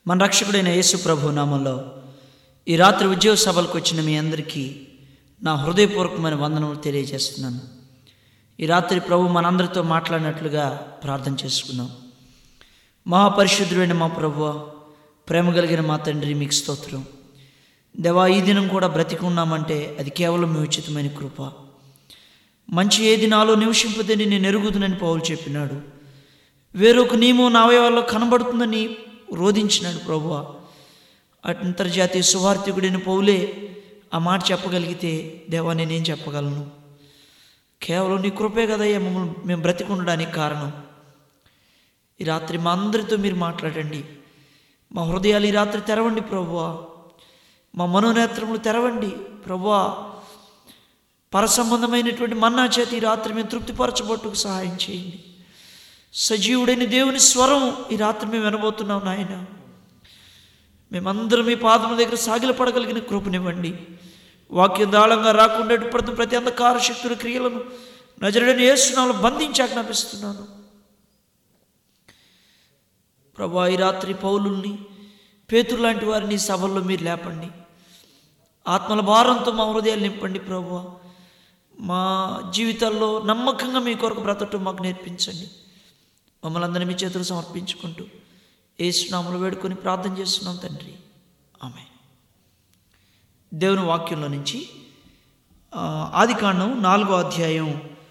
మన రక్షకుడైన యేసు ప్రభు నామంలో ఈ రాత్రి ఉద్యోగ సభలకు వచ్చిన మీ అందరికీ నా హృదయపూర్వకమైన వందనములు తెలియజేస్తున్నాను. ఈ రాత్రి ప్రభు మనందరితో మాట్లాడినట్లుగా ప్రార్థన చేసుకున్నాం. మహాపరిశుద్ధుడైన మా ప్రభువా, ప్రేమ కలిగిన మా తండ్రి, మీకు స్తోత్రం. దేవా, ఈ దినం కూడా బ్రతికి ఉన్నామంటే అది కేవలం మీ ఉచితమైన కృప. మంచి ఏది నాలో నివసింపదని నేను ఎరుగుదునని పౌలు చెప్పినాడు. వేరొక నియమం నా అవయవాల్లో కనబడుతుందని రోధించినాడు ప్రభువా. అంతర్జాతీయ సువార్థికుడైన పౌలే ఆ మాట చెప్పగలిగితే దేవా, నేనేం చెప్పగలను? కేవలం నీ కృపే కదయ్యా మేము బ్రతికి ఉండడానికి కారణం. ఈ రాత్రి మా అందరితో మీరు మాట్లాడండి. మా హృదయాలు ఈ రాత్రి తెరవండి ప్రభువా. మా మనోనేత్రములు తెరవండి ప్రభువా. పరసంబంధమైనటువంటి మన్నా చేత ఈ రాత్రి మేము తృప్తిపరచబట్టుకు సహాయం చేయండి. సజీవుడైన దేవుని స్వరం ఈ రాత్రి మేము వినబోతున్నాం నాయన. మేమందరం మీ పాదముల దగ్గర సాగిలపడగలిగిన కృపనివ్వండి. వాక్యం దాళంగా రాకుండా ప్రతి అంధకార శక్తుల క్రియలను నజరుడైన యేసు నామములో బంధించి ఆజ్ఞాపిస్తున్నాను ప్రభువా. ఈ రాత్రి పౌలుల్ని, పేతురు లాంటి వారిని సభల్లో మీరు లేపండి. ఆత్మల భారంతో మా హృదయాలు నింపండి ప్రభువా. మా జీవితాల్లో నమ్మకంగా మీ కొరకు బ్రతకటం మాకు నేర్పించండి. మమ్మల్ని అందరినీ మీ చేతులు సమర్పించుకుంటూ యేసు నామములో వేడుకొని ప్రార్థన చేస్తున్నాం తండ్రి, ఆమేన్. దేవుని వాక్యంలో నుంచి ఆదికాండం 4వ అధ్యాయం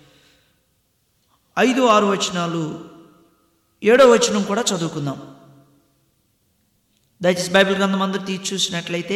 5, 6 వచనాలు, 7వ వచనం కూడా చదువుకుందాం. దయచేసి బైబిల్ గ్రంథం అందరూ తీసి చూసినట్లయితే,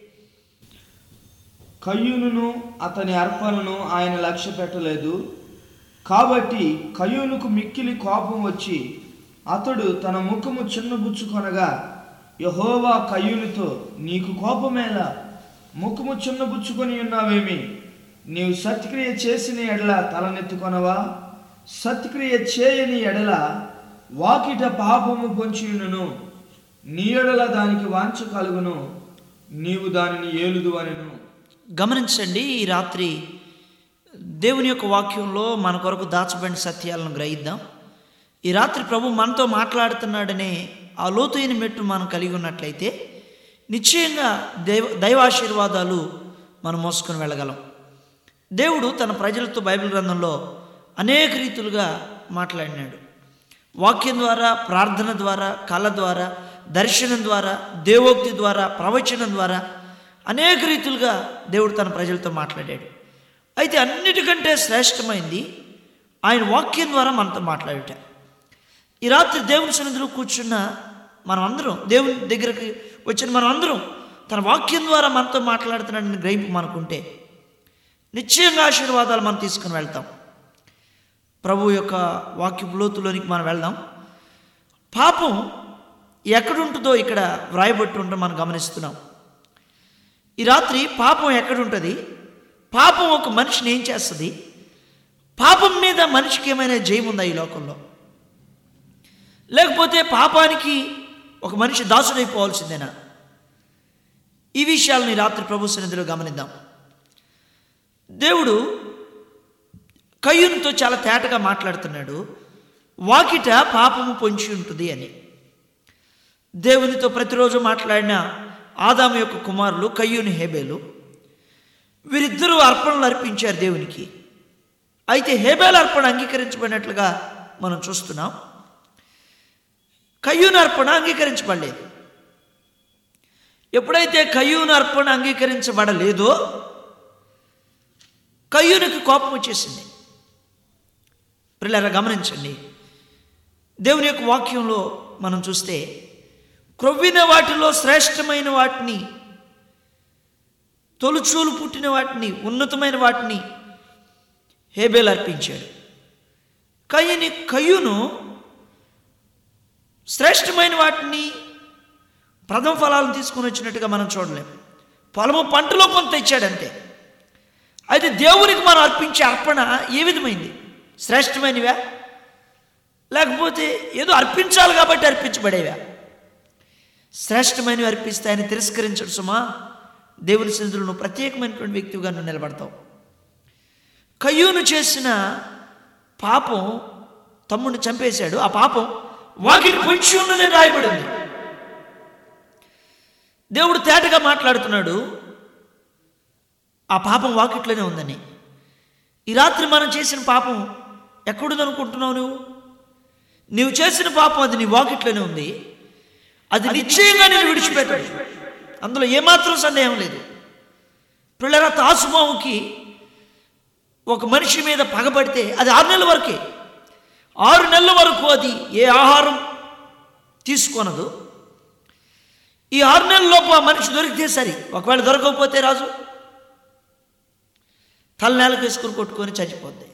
కయ్యూనును అతని అర్పణను ఆయన లక్ష్య పెట్టలేదు. కాబట్టి కయ్యూనుకు మిక్కిలి కోపం వచ్చి అతడు తన ముఖము చిన్నబుచ్చుకొనగా యెహోవా కయ్యూనుతో, నీకు కోపమేలా? ముఖము చిన్నబుచ్చుకొని ఉన్నావేమి? నీవు సత్క్రియ చేసిన ఎడల తలనెత్తుకొనవా? సత్క్రియ చేయని ఎడల వాకిట పాపము పొంచియును, నీ ఎడల దానికి వాంఛ కలుగును, నీవు దానిని ఏలుదు అనెను. గమనించండి, ఈ రాత్రి దేవుని యొక్క వాక్యంలో మన కొరకు దాచబడిన సత్యాలను గ్రహిద్దాం. ఈ రాత్రి ప్రభు మనతో మాట్లాడుతున్నాడనే ఆ లోతైన మెట్టు మనం కలిగి ఉన్నట్లయితే నిశ్చయంగా దైవాశీర్వాదాలు మనం మోసుకొని వెళ్ళగలం. దేవుడు తన ప్రజలతో బైబిల్ గ్రంథంలో అనేక రీతులుగా మాట్లాడినాడు. వాక్యం ద్వారా, ప్రార్థన ద్వారా, కళ ద్వారా, దర్శనం ద్వారా, దేవోక్తి ద్వారా, ప్రవచనం ద్వారా అనేక రీతులుగా దేవుడు తన ప్రజలతో మాట్లాడాడు. అయితే అన్నిటికంటే శ్రేష్టమైంది ఆయన వాక్యం ద్వారా మనతో మాట్లాడుట. ఈ రాత్రి దేవుని సన్నిధిలో కూర్చున్న మనం అందరం, దేవుని దగ్గరికి వచ్చిన మనం అందరం తన వాక్యం ద్వారా మనతో మాట్లాడుతున్నాడని గ్రహింపు మనకుంటే నిశ్చయంగా ఆశీర్వాదాలు మనం తీసుకుని వెళ్తాం. ప్రభు యొక్క వాక్య లోతులోనికి మనం వెళ్దాం. పాపం ఎక్కడుంటుందో ఇక్కడ వ్రాయబట్టి ఉండడం మనం గమనిస్తున్నాం. ఈ రాత్రి పాపం ఎక్కడుంటుంది? పాపం ఒక మనిషిని ఏం చేస్తుంది? పాపం మీద మనిషికి ఏమైనా జయం ఉందా ఈ లోకంలో? లేకపోతే పాపానికి ఒక మనిషి దాసుడైపోవాల్సిందేనా? ఈ విషయాలను ఈ రాత్రి ప్రభు సన్నిధిలో గమనిద్దాం. దేవుడు కయ్యూనుతో చాలా తేటగా మాట్లాడుతున్నాడు. వాకిట పాపము పొంచి ఉంటుంది అని. దేవునితో ప్రతిరోజు మాట్లాడిన ఆదాము యొక్క కుమారులు కయ్యూను, హేబేలు, వీరిద్దరూ అర్పణలు అర్పించారు దేవునికి. అయితే హేబేలు అర్పణ అంగీకరించబడినట్లుగా మనం చూస్తున్నాం. కయ్యూను అర్పణ అంగీకరించబడలేదు. ఎప్పుడైతే కయ్యూను అర్పణ అంగీకరించబడలేదో కయ్యూనుకి కోపం వచ్చేసింది. పిల్లరా గమనించండి, దేవుని యొక్క వాక్యంలో మనం చూస్తే క్రొవ్విన వాటిలో శ్రేష్టమైన వాటిని, తొలుచూలు పుట్టిన వాటిని, ఉన్నతమైన వాటిని హేబేలు అర్పించాడు. కయ్యూను శ్రేష్టమైన వాటిని, ప్రథమ ఫలాలను తీసుకొని వచ్చినట్టుగా మనం చూడలేం. పొలము పంటలో కొంత ఇచ్చాడంతే. అయితే దేవునికి మనం అర్పించే అర్పణ ఏ విధమైంది? శ్రేష్టమైనవా, లేకపోతే ఏదో అర్పించాలి కాబట్టి అర్పించబడేవా? శ్రేష్టమైనవి అర్పిస్తే ఆయన తిరస్కరించడు సుమా. దేవుని సన్నిధిలో నువ్వు ప్రత్యేకమైనటువంటి వ్యక్తిగా నువ్వు నిలబడతావు. కయ్యూను చేసిన పాపం తమ్ముడిని చంపేశాడు. ఆ పాపం వాకిటి పొంచి ఉన్నదని రాయబడింది. దేవుడు తేటగా మాట్లాడుతున్నాడు, ఆ పాపం వాకిట్లోనే ఉందని. ఈ రాత్రి మనం చేసిన పాపం ఎక్కడుందనుకుంటున్నావు? నువ్వు చేసిన పాపం అది నీ వాకిట్లోనే ఉంది. అది నిశ్చయంగా నేను విడిచిపెట్టాను, అందులో ఏమాత్రం సందేహం లేదు. పిల్లల తాసుమావుకి ఒక మనిషి మీద పగబడితే అది 6 నెలల వరకే. 6 నెలల వరకు అది ఏ ఆహారం తీసుకొనదు. ఈ 6 నెలలలోపు ఆ మనిషి దొరికితే సరి. ఒకవేళ దొరకకపోతే రాజు తల నేలకు వేసుకుని కొట్టుకొని చచ్చిపోద్ది.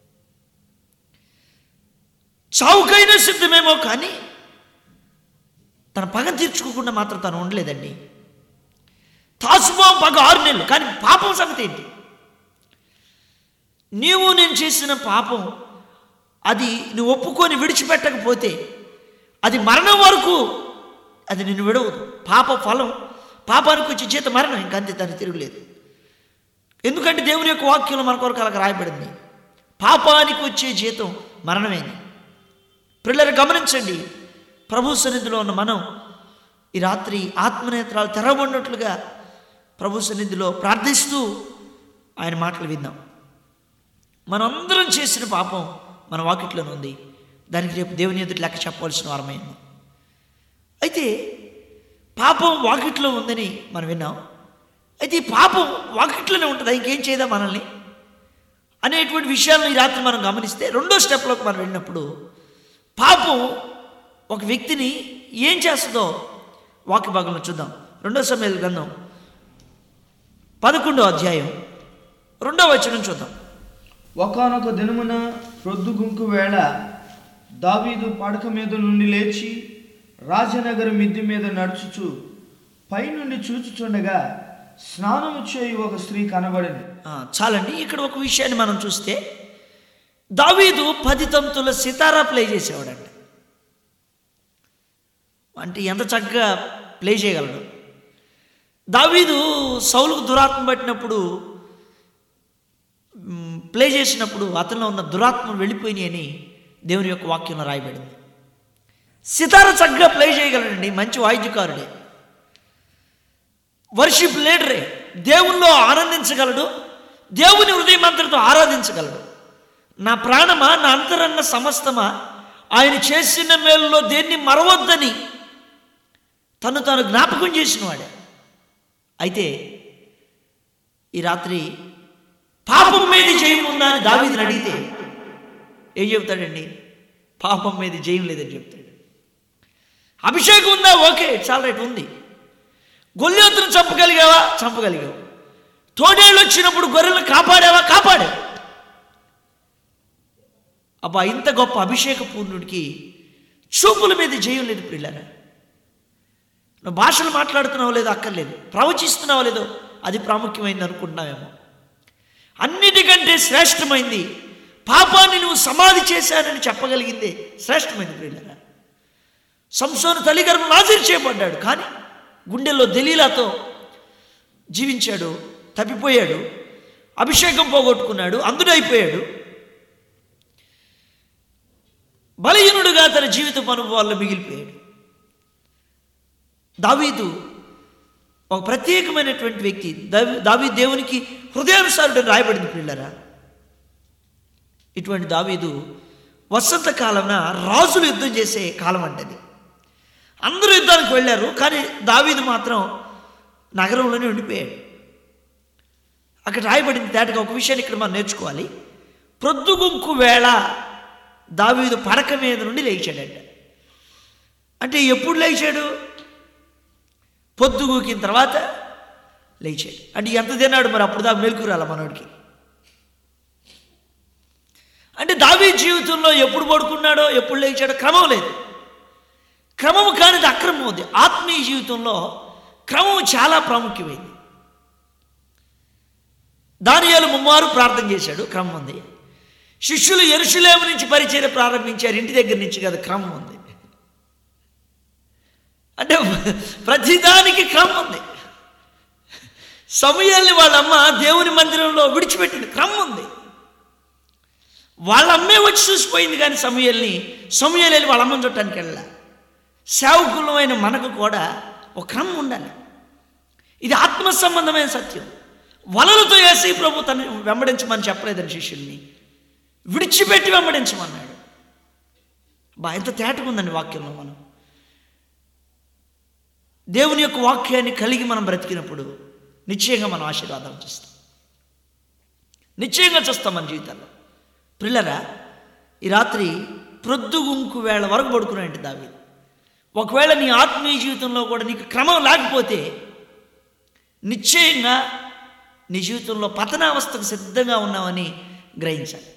చావుకైనా సిద్ధమేమో కానీ తన పగ తీర్చుకోకుండా మాత్రం తను ఉండలేదండి. తాసుమా పగ 6 నెలలు, కానీ పాపం సంగతి ఏంటి? నేను చేసిన పాపం అది నువ్వు ఒప్పుకొని విడిచిపెట్టకపోతే అది మరణం వరకు అది నిన్ను విడవదు. పాప ఫలం, పాపానికి వచ్చే జీతం మరణం, ఇంకంతే, దాన్ని తిరుగులేదు. ఎందుకంటే దేవుని యొక్క వాక్యంలో మన కొరకు అలా రాయబడింది, పాపానికి వచ్చే జీతం మరణమేని. పిల్లలు గమనించండి, ప్రభు సన్నిధిలో ఉన్న మనం ఈ రాత్రి ఆత్మనేత్రాలు తెరవబడినట్లుగా ప్రభు సన్నిధిలో ప్రార్థిస్తూ ఆయన మాటలు విందాం. మనందరం చేసిన పాపం మన వాకిట్లోనే ఉంది. దానికి రేపు దేవుని ఎదుటి లెక్క చెప్పవలసిన వారమైంది. అయితే పాపం వాకిట్లో ఉందని మనం విన్నాం. అయితే ఈ పాపం వాకిట్లోనే ఉంటుందా, ఇంకేం చేయదా మనల్ని అనేటువంటి విషయాలను ఈ రాత్రి మనం గమనిస్తే, రెండో స్టెప్లోకి మనం వెళ్ళినప్పుడు పాపం ఒక వ్యక్తిని ఏం చేస్తుందో వాక్య భాగంలో చూద్దాం. 2 సమూయేలు గ్రంథం 11వ అధ్యాయం 2వ వచనం చూద్దాం. ఒకానొక దినమున ప్రొద్దుగుంకు వేళ దావీదు పడక మీద నుండి లేచి రాజనగర మిద్దె మీద నడుచుచు పైనుండి చూచుచుండగా స్నానము చేయు ఒక స్త్రీ కనబడింది. చాలండి, ఇక్కడ ఒక విషయాన్ని మనం చూస్తే, దావీదు 10 తంతుల సితారా ప్లే చేసేవాడంట. అంటే ఎంత చక్కగా ప్లే చేయగలడు. దావీదు సౌలుకు దురాత్మ పట్టినప్పుడు ప్లే చేసినప్పుడు అతనిలో ఉన్న దురాత్మలు వెళ్ళిపోయినాయి అని దేవుని యొక్క వాక్యంలో రాయబడింది. సితార చక్కగా ప్లే చేయగలడండి, మంచి వాయిద్యకారుడే, వర్షిప్ లీడరే, దేవుల్లో ఆనందించగలడు, దేవుని హృదయమంతటితో ఆరాధించగలడు. నా ప్రాణమా, నా అంతరంగ సమస్తమా, ఆయన చేసిన మేలులో దేన్ని మరవద్దని తను తాను జ్ఞాపకం చేసిన వాడే. అయితే ఈ రాత్రి పాపం మీద జయం ఉందా అని దావీదుని అడిగితే ఏం చెప్తాడండి? పాపం మీద జయం లేదని చెప్తాడు. అభిషేకం ఉందా? ఓకే, చాలా రైట్, ఉంది. గొల్లియోతును చంపగలిగావా? చంపగలిగావు. తోడేళ్ళు వచ్చినప్పుడు గొర్రెలను కాపాడావా? కాపాడావు. అబ్బా, ఇంత గొప్ప అభిషేక పూర్ణుడికి చూపుల మీద జయం లేదు. పిల్లరా, నువ్వు భాషలు మాట్లాడుతున్నావో లేదో అక్కర్లేదు, ప్రవచిస్తున్నావో లేదో అది ప్రాముఖ్యమైంది అనుకుంటున్నావేమో. అన్నిటికంటే శ్రేష్టమైంది పాపాన్ని నువ్వు సమాధి చేశానని చెప్పగలిగిందే శ్రేష్టమైంది. పిల్లరా, సంసోను తల్లి గర్భం నాజీరు చేయబడ్డాడు, కానీ గుండెల్లో దెలీలాతో జీవించాడు, తప్పిపోయాడు, అభిషేకం పోగొట్టుకున్నాడు, అందుడైపోయాడు. బలహీనుడుగా తన జీవిత అనుభవాల్లో మిగిలిపోయాడు. దావీదు ఒక ప్రత్యేకమైనటువంటి వ్యక్తి. దావీదు దేవునికి హృదయానుసారుడని రాయబడింది. పిల్లరా, ఇటువంటి దావీదు వసంత కాలంన రాజులు యుద్ధం చేసే కాలం అంటది. అందరూ యుద్ధానికి వెళ్ళారు, కానీ దావీదు మాత్రం నగరంలోనే ఉండిపోయాడు. అక్కడ రాయబడింది తేటగా ఒక విషయాన్ని ఇక్కడ మనం నేర్చుకోవాలి. ప్రొద్దుగుంకు వేళ దావీదు పడక మీద నుండి లేచాడంట. అంటే ఎప్పుడు లేచాడు? పొద్దుగూకిన తర్వాత లేచాడు. అంటే ఎంత తిన్నాడు మరి? అప్పుడు దాకా మెలకు రాల మనోడికి. అంటే దావీదు జీవితంలో ఎప్పుడు పడుకున్నాడో, ఎప్పుడు లేచాడో క్రమం లేదు. క్రమము కానిది అక్రమం ఉంది. ఆత్మీయ జీవితంలో క్రమం చాలా ప్రాముఖ్యమైంది. దానియేలు 3 మారు ప్రార్థన చేశాడు, క్రమం ఉంది. శిష్యులు యెరూషలేము నుంచి పరిచర్య ప్రారంభించారు, ఇంటి దగ్గర నుంచి కదా, క్రమం ఉంది. అంటే ప్రతిదానికి క్రమం ఉంది. సమూయేలుని వాళ్ళమ్మ దేవుని మందిరంలో విడిచిపెట్టింది, క్రమం ఉంది. వాళ్ళ అమ్మే వచ్చి చూసిపోయింది, కానీ సమూయేలు వాళ్ళ అమ్మని చుట్టానికి వెళ్ళా. సేవకులమైన మనకు కూడా ఒక క్రమం ఉండాలి. ఇది ఆత్మ సంబంధమైన సత్యం. వలలతో యేసు ప్రభు తను వెంబడించమని చెప్పలేదని శిష్యుల్ని, విడిచిపెట్టి వెంబడించమన్నాడు. ఎంత తేటగా ఉందండి వాక్యంలో. మనం దేవుని యొక్క వాక్యాన్ని కలిగి మనం బ్రతికినప్పుడు నిశ్చయంగా మనం ఆశీర్వాదాలు చూస్తాం, నిశ్చయంగా చూస్తాం మన జీవితాల్లో. ప్రిల్లరా, ఈ రాత్రి ప్రొద్దుగుంకు వేళ వరకు పడుకున్నాయంటే దావీదు. ఒకవేళ నీ ఆత్మీయ జీవితంలో కూడా నీకు క్రమం లేకపోతే నిశ్చయంగా నీ జీవితంలో పతనావస్థకు సిద్ధంగా ఉన్నామని గ్రహించాలి.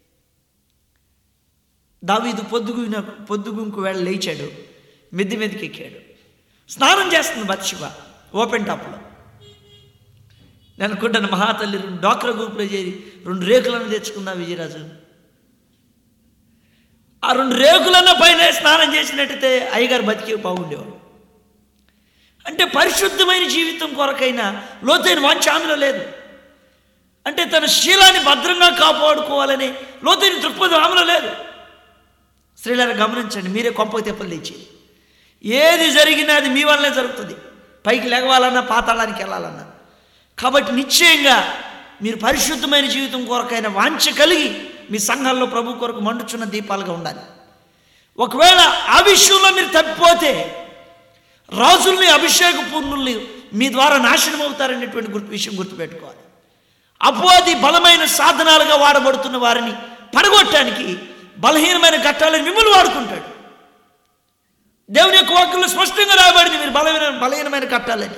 దావీదు పొద్దుగుంకు వేళ లేచాడు, మిద్ది మీదకి ఎక్కాడు. స్నానం చేస్తుంది బత్షెబ ఓపెన్ టాప్లో. నేను అనుకుంటాను, మహాతల్లి డాక్టర్ గ్రూప్లో చేరి 2 రేకులను తెచ్చుకుందా విజయరాజు. ఆ 2 రేకులన్న పైన స్నానం చేసినట్టయితే అయ్యగారు బతికి బాగుండేవాడు. అంటే పరిశుద్ధమైన జీవితం కొరకైనా లోతైన వాంఛ ఆమెలో లేదు. అంటే తన శీలాన్ని భద్రంగా కాపాడుకోవాలని లోతైన దృక్పథం ఆమెలో లేదు. స్త్రీలను గమనించండి, మీరే కొంపకు తెప్పలు తెచ్చేది. ఏది జరిగినా అది మీ వల్లనే జరుగుతుంది, పైకి లెగవాలన్నా పాతాళానికి వెళ్ళాలన్నా. కాబట్టి నిశ్చయంగా మీరు పరిశుద్ధమైన జీవితం కొరకైన వాంఛ కలిగి మీ సంఘాల్లో ప్రభు కొరకు మండుచున్న దీపాలుగా ఉండాలి. ఒకవేళ ఆ విషయంలో మీరు తప్పిపోతే రాజుల్ని, అభిషేక పూర్ణుల్ని మీ ద్వారా నాశనం అవుతారనేటువంటి విషయం గుర్తుపెట్టుకోవాలి. అపవాది బలమైన సాధనాలుగా వాడబడుతున్న వారిని పడగొట్టడానికి బలహీనమైన ఘట్టాలను మిమ్మల్ని వాడుకుంటాడు. దేవుని యొక్క వాక్యంలో స్పష్టంగా రాయబడింది మీరు బలహీనమైన ఘట్టాలని.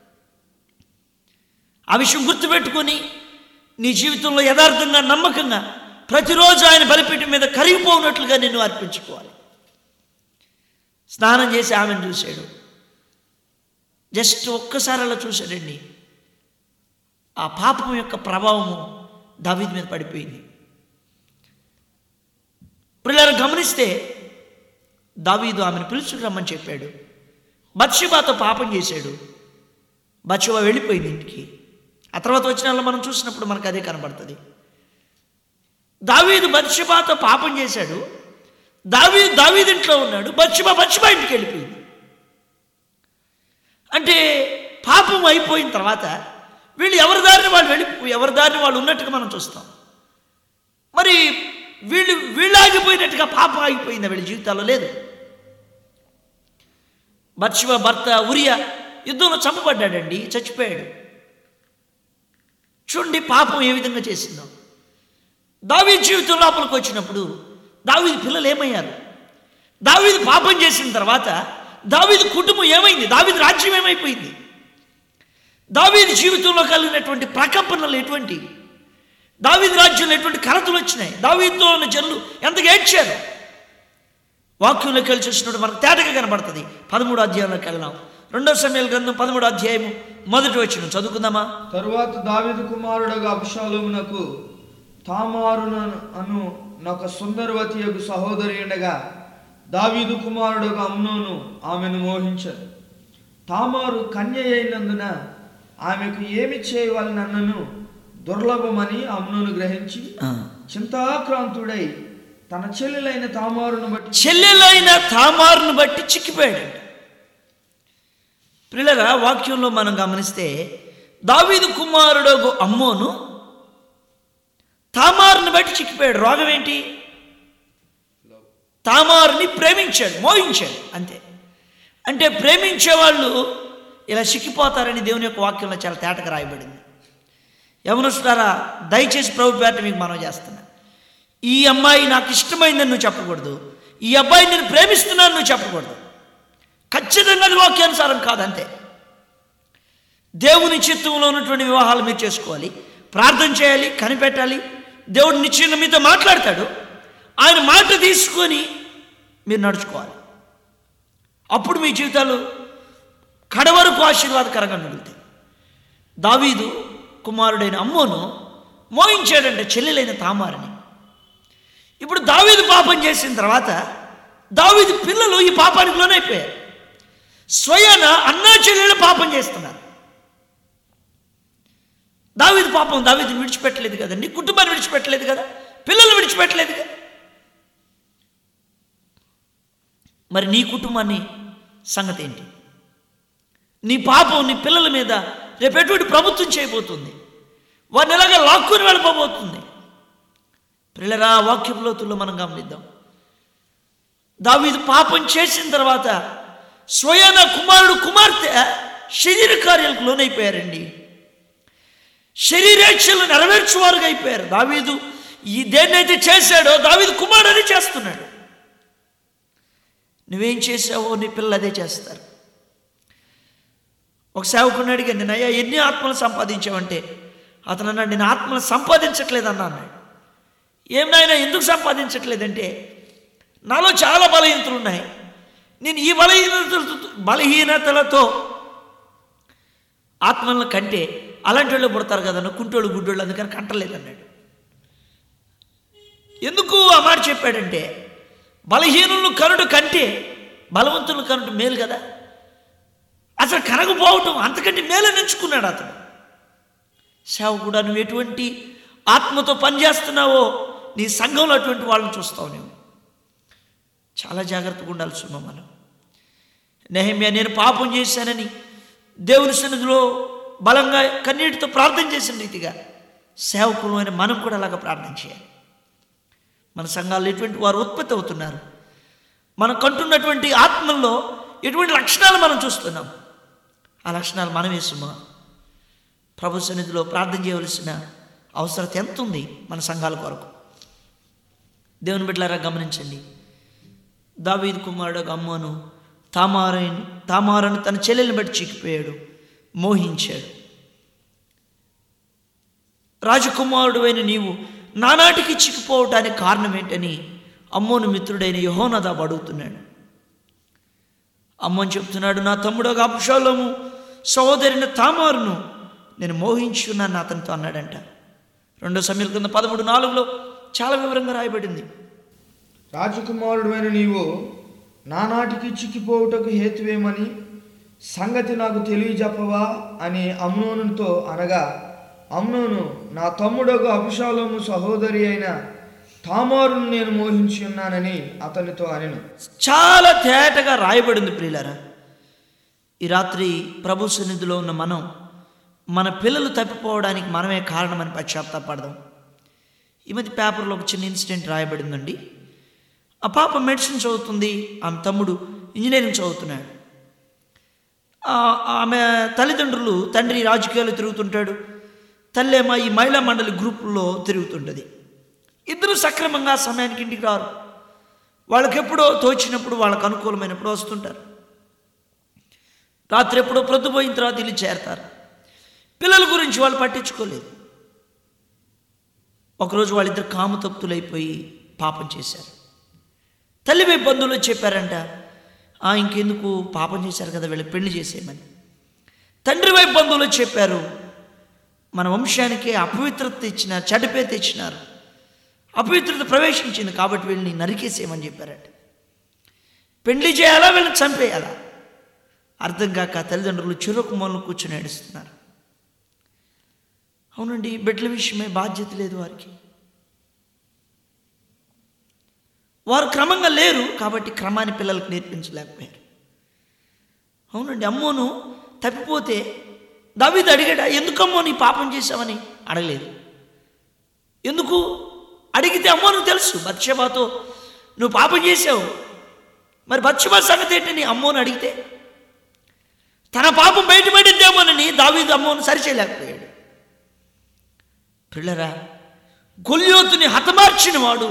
ఆ విషయం గుర్తుపెట్టుకొని నీ జీవితంలో యథార్థంగా, నమ్మకంగా ప్రతిరోజు ఆయన బలిపీఠం మీద కరిగిపోనట్లుగా నిన్ను అర్పించుకోవాలి. స్నానం చేసి ఆమెను చూశాడు. జస్ట్ ఒక్కసారి అలా చూశాడండి. ఆ పాపం యొక్క ప్రభావము దావీదు మీద పడిపోయింది. పిల్లలు గమనిస్తే దావీదు ఆమెను పిలుచుకురమ్మని చెప్పాడు. బత్షెబతో పాపం చేశాడు. బత్షెబ వెళ్ళిపోయింది ఇంటికి. ఆ తర్వాత వచ్చిన వాళ్ళు మనం చూసినప్పుడు మనకు అదే కనబడుతుంది. దావీదు బత్షెబతో పాపం చేశాడు. దావీదు ఇంట్లో ఉన్నాడు. బత్షెబ ఇంటికి వెళ్ళిపోయింది. అంటే పాపం అయిపోయిన తర్వాత వీళ్ళు ఎవరి దారిని వాళ్ళు ఉన్నట్టుగా మనం చూస్తాం. మరి వీళ్ళు ఆగిపోయినట్టుగా పాపం ఆగిపోయింది వీళ్ళ జీవితాల్లో లేదు. బత్షెబ భర్త ఉరియా యుద్ధంలో చంపబడ్డాడండి, చచ్చిపోయాడు. చూడండి పాపం ఏ విధంగా చేసిందో. దావీదు జీవితం లోపలికి వచ్చినప్పుడు దావీదు పిల్లలు ఏమయ్యారు? దావీదు పాపం చేసిన తర్వాత దావీదు కుటుంబం ఏమైంది? దావీదు రాజ్యం ఏమైపోయింది? దావీదు జీవితంలో కలిగినటువంటి ప్రకంపనలు ఎటువంటి? దావీదు రాజ్యంలో ఎటువంటి కలతలు వచ్చినాయి? దావీదుతో ఉన్న జనులు ఎంతగా ఏడ్చారు? వాక్యంలోకి వెళ్ళి చూసినప్పుడు మనకు తేటగా కనబడుతుంది. 13వ అధ్యాయంలోకి వెళ్దాం. 2వ సమూయేలు గ్రంథం 13వ అధ్యాయము 1వ వచనం చదువుకుందామా? తరువాత దావీదు కుమారుడుగా అబ్షాలోమునకు తామారును అను ఒక సుందరవతి యొక్క సహోదరి ఉండగా దావీదు కుమారుడుగా అమ్నోను ఆమెను మోహించారు. తామారు కన్య అయినందున ఆమెకు ఏమి చేయవలనన్నను దుర్లభమని అమ్నోను గ్రహించి చింతాక్రాంతుడై తన చెల్లెలైన తామారును బట్టి చిక్కిపోయాడు. ప్రియులారా, వాక్యంలో మనం గమనిస్తే దావీదు కుమారుడు అమ్నోను తామారుని బట్టి చిక్కిపోయాడు. రోగం ఏంటి? తామారుని ప్రేమించాడు, మోహించాడు, అంతే. అంటే ప్రేమించే వాళ్ళు ఇలా చిక్కిపోతారని దేవుని యొక్క వాక్యంలో చాలా తేటగా రాయబడింది. యవనస్తులారా, దయచేసి ప్రభు పేరట మీకు మనవి చేస్తున్నా, ఈ అమ్మాయి నాకు ఇష్టమైందని నువ్వు చెప్పకూడదు, ఈ అబ్బాయి నేను ప్రేమిస్తున్నాను నువ్వు చెప్పకూడదు. ఖచ్చితంగా అది వాక్యానుసారం కాదంతే. దేవుని చిత్తంలో ఉన్నటువంటి వివాహాలు మీరు చేసుకోవాలి, ప్రార్థన చేయాలి, కనిపెట్టాలి. దేవుడు నిశ్చయంగా మీతో మాట్లాడతాడు. ఆయన మాట తీసుకొని మీరు నడుచుకోవాలి. అప్పుడు మీ జీవితాలు కడవరకు ఆశీర్వాదకరంగా మిగులుతాయి. దావీదు కుమారుడైన అమ్నోను మోహించాడంటే చెల్లెలైన తామారుని. ఇప్పుడు దావీదు పాపం చేసిన తర్వాత దావీదు పిల్లలు ఈ పాపానికి లోనైపోయారు. స్వయాన అన్నా చెల్లెలు పాపం చేస్తున్నారు. దావీదు పాపం దావీదుని విడిచిపెట్టలేదు కదండి, కుటుంబాన్ని విడిచిపెట్టలేదు కదా, పిల్లలు విడిచిపెట్టలేదు కదా. మరి నీ కుటుంబాన్ని సంగతి ఏంటి? నీ పాపం నీ పిల్లల మీద రేపు ఎటువంటి ప్రభుత్వం చేయబోతుంది, వారిని ఎలాగా లాక్కుని వెళ్ళిపోబోతుంది. పిల్లరా, వాక్యం లోతుల్లో మనం గమనిద్దాం. దావీదు పాపం చేసిన తర్వాత స్వయాన కుమారుడు కుమార్తె శరీర కార్యాలకు లోనైపోయారండి. శరీరేచ్ఛలు నెరవేర్చువారుగా అయిపోయారు. దావీదు ఈ దేన్నైతే చేశాడో దావీదు కుమారుడు అదే చేస్తున్నాడు. నువ్వేం చేసావో నీ పిల్లలు అదే చేస్తారు. ఒక సేవకుని అడిగాను నేను, అయ్యా ఎన్ని ఆత్మలు సంపాదించావంటే అతను అన్నాడు, నేను ఆత్మలు సంపాదించట్లేదన్నా అన్నాడు. ఏం నాయనా ఎందుకు సంపాదించట్లేదంటే, నాలో చాలా బలహీనతలు ఉన్నాయి, నేను ఈ బలహీనతలతో ఆత్మలను కంటే అలాంటి వాళ్ళు పుడతారు కదా కుంటోళ్ళు గుడ్డోళ్ళు, అందుకని కంటలేదన్నాడు. ఎందుకు ఆ మాట చెప్పాడంటే, బలహీనులను కనుడు కంటే బలవంతులను కనుడు మేలు కదా. అసలు కనకపోవటం అంతకంటే మేలు ఎంచుకున్నాడు అతను. సేవకుడా, నువ్వు ఎటువంటి ఆత్మతో పనిచేస్తున్నావో నీ సంఘంలో అటువంటి వాళ్ళని చూస్తావు. నువ్వు చాలా జాగ్రత్తగా ఉండాల్సి ఉన్నావు. మనం నెహెమ్యా నేను పాపం చేశానని దేవుని సన్నిధిలో బలంగా కన్నీటితో ప్రార్థన చేసిన రీతిగా సేవకులమైన మనం కూడా అలాగా ప్రార్థన చేయాలి. మన సంఘాల్లో ఎటువంటి వారు ఉత్పత్తి అవుతున్నారు, మనం కంటున్నటువంటి ఆత్మల్లో ఎటువంటి లక్షణాలు మనం చూస్తున్నాం, ఆ లక్షణాలు మనం వేసుమా ప్రభు సన్నిధిలో ప్రార్థన చేయవలసిన అవసరత ఎంత ఉంది మన సంఘాల కొరకు. దేవుని బిడ్డలారా గమనించండి. దావీదు కుమారుడు అమ్మోను తామారును తన చెల్లెల్ని బట్టి చిక్కిపోయాడు, మోహించాడు. రాజకుమారుడు అయిన నీవు నానాటికి చిక్కిపోవటానికి కారణం ఏంటని అమ్మోను మిత్రుడైన యెహోనాదాబు అడుగుతున్నాడు. అమ్మోను చెప్తున్నాడు, నా తమ్ముడు అబ్షాలోము సహోదరిన తామారును నేను మోహించున్నాను అతనితో అన్నాడంట. 2 సమూయేలు కింద 13:4 చాలా వివరంగా రాయబడింది. రాజకుమారుడు అయిన నీవు నానాటికి చిక్కిపోవుటకు హేతువేమని సంగతి నాకు తెలియజెప్పవా అని అమ్నోనుతో అనగా, అమ్నోను నా తమ్ముడగు అబ్షాలోము సహోదరి అయిన తామారును నేను మోహించి ఉన్నానని అతనితో అనెను. చాలా తేటగా రాయబడింది. ప్రియులారా, ఈ రాత్రి ప్రభు సన్నిధిలో ఉన్న మనం మన పిల్లలు తప్పిపోవడానికి మనమే కారణమని పశ్చాత్తాపడదాం. ఈ మధ్య పేపర్లో ఒక చిన్న ఇన్సిడెంట్ రాయబడిందండి. ఆ పాప మెడిసిన్ చదువుతుంది, ఆమె తమ్ముడు ఇంజనీరింగ్ చదువుతున్నాడు. ఆమె తల్లిదండ్రులు, తండ్రి రాజకీయాలు తిరుగుతుంటాడు, తల్లేమో ఈ మహిళా మండలి గ్రూపుల్లో తిరుగుతుంటుంది. ఇద్దరు సక్రమంగా సమయానికి ఇంటికి రారు. వాళ్ళకి ఎప్పుడో తోచినప్పుడు, వాళ్ళకు అనుకూలమైనప్పుడు వస్తుంటారు. రాత్రి ఎప్పుడో ప్రొద్దుపోయిన తర్వాత ఇల్లు చేరతారు. పిల్లల గురించి వాళ్ళు పట్టించుకోలేదు. ఒకరోజు వాళ్ళిద్దరు కామతప్తులైపోయి పాపం చేశారు. తల్లి వైపు బంధువులు చెప్పారంట, ఇంకెందుకు పాపం చేశారు కదా వీళ్ళకి పెళ్లి చేసేయమని. తండ్రి వైపు బంధువులు చెప్పారు, మన వంశానికి అపవిత్రత తెచ్చిన, చెడ్డపే తెచ్చినారు, అపవిత్రత ప్రవేశించింది కాబట్టి వీళ్ళని నరికేసేయమని చెప్పారట. పెళ్లి చేయాలా వీళ్ళని చంపేయాలా అర్థం కాక తల్లిదండ్రులు చెరొక మూలను కూర్చొని ఏడుస్తున్నారు. అవునండి, బిడ్డల విషయమే బాధ్యత లేదు వారికి. వారు క్రమంగా లేరు కాబట్టి క్రమాన్ని పిల్లలకు నేర్పించలేకపోయారు. అవునండి, అమ్మోను తప్పిపోతే దావీదు అడిగాడా, ఎందుకమ్మో నీ పాపం చేశావని? అడగలేదు. ఎందుకు అడిగితే అమ్మోను తెలుసు, బత్షెబాతో నువ్వు పాపం చేశావు, మరి బత్షెబా సంగతి ఏంటని అమ్మోను అడిగితే తన పాపం బయటపడిద్దేమోనని దావీదు అమ్మోను సరిచేయలేకపోయాడు. పిల్లరా, గొల్యోతుని హతమార్చిన వాడు,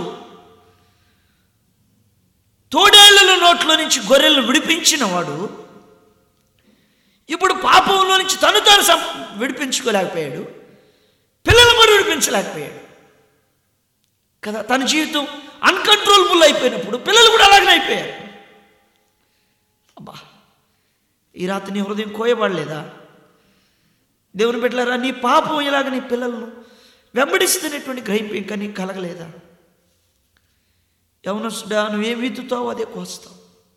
తోడేళ్ల నోట్లో నుంచి గొర్రెలను విడిపించిన వాడు, ఇప్పుడు పాపంలో నుంచి తను విడిపించుకోలేకపోయాడు, పిల్లలు కూడా విడిపించలేకపోయాడు కదా. తన జీవితం అన్కంట్రోలబుల్ అయిపోయినప్పుడు పిల్లలు కూడా అలాగనే అయిపోయారు. అబ్బా, ఈ రాత్రి నీ హృదయం కోయబడలేదా? దేవుని బిడ్డలారా, నీ పాపం ఇలాగ నీ పిల్లలను వెంబడిస్తున్నటువంటి గ్రహింపు ఇంకా నీకు కలగలేదా? యవనస్తుడా, నువ్వేం విత్తుతావు అదే కోస్తావు.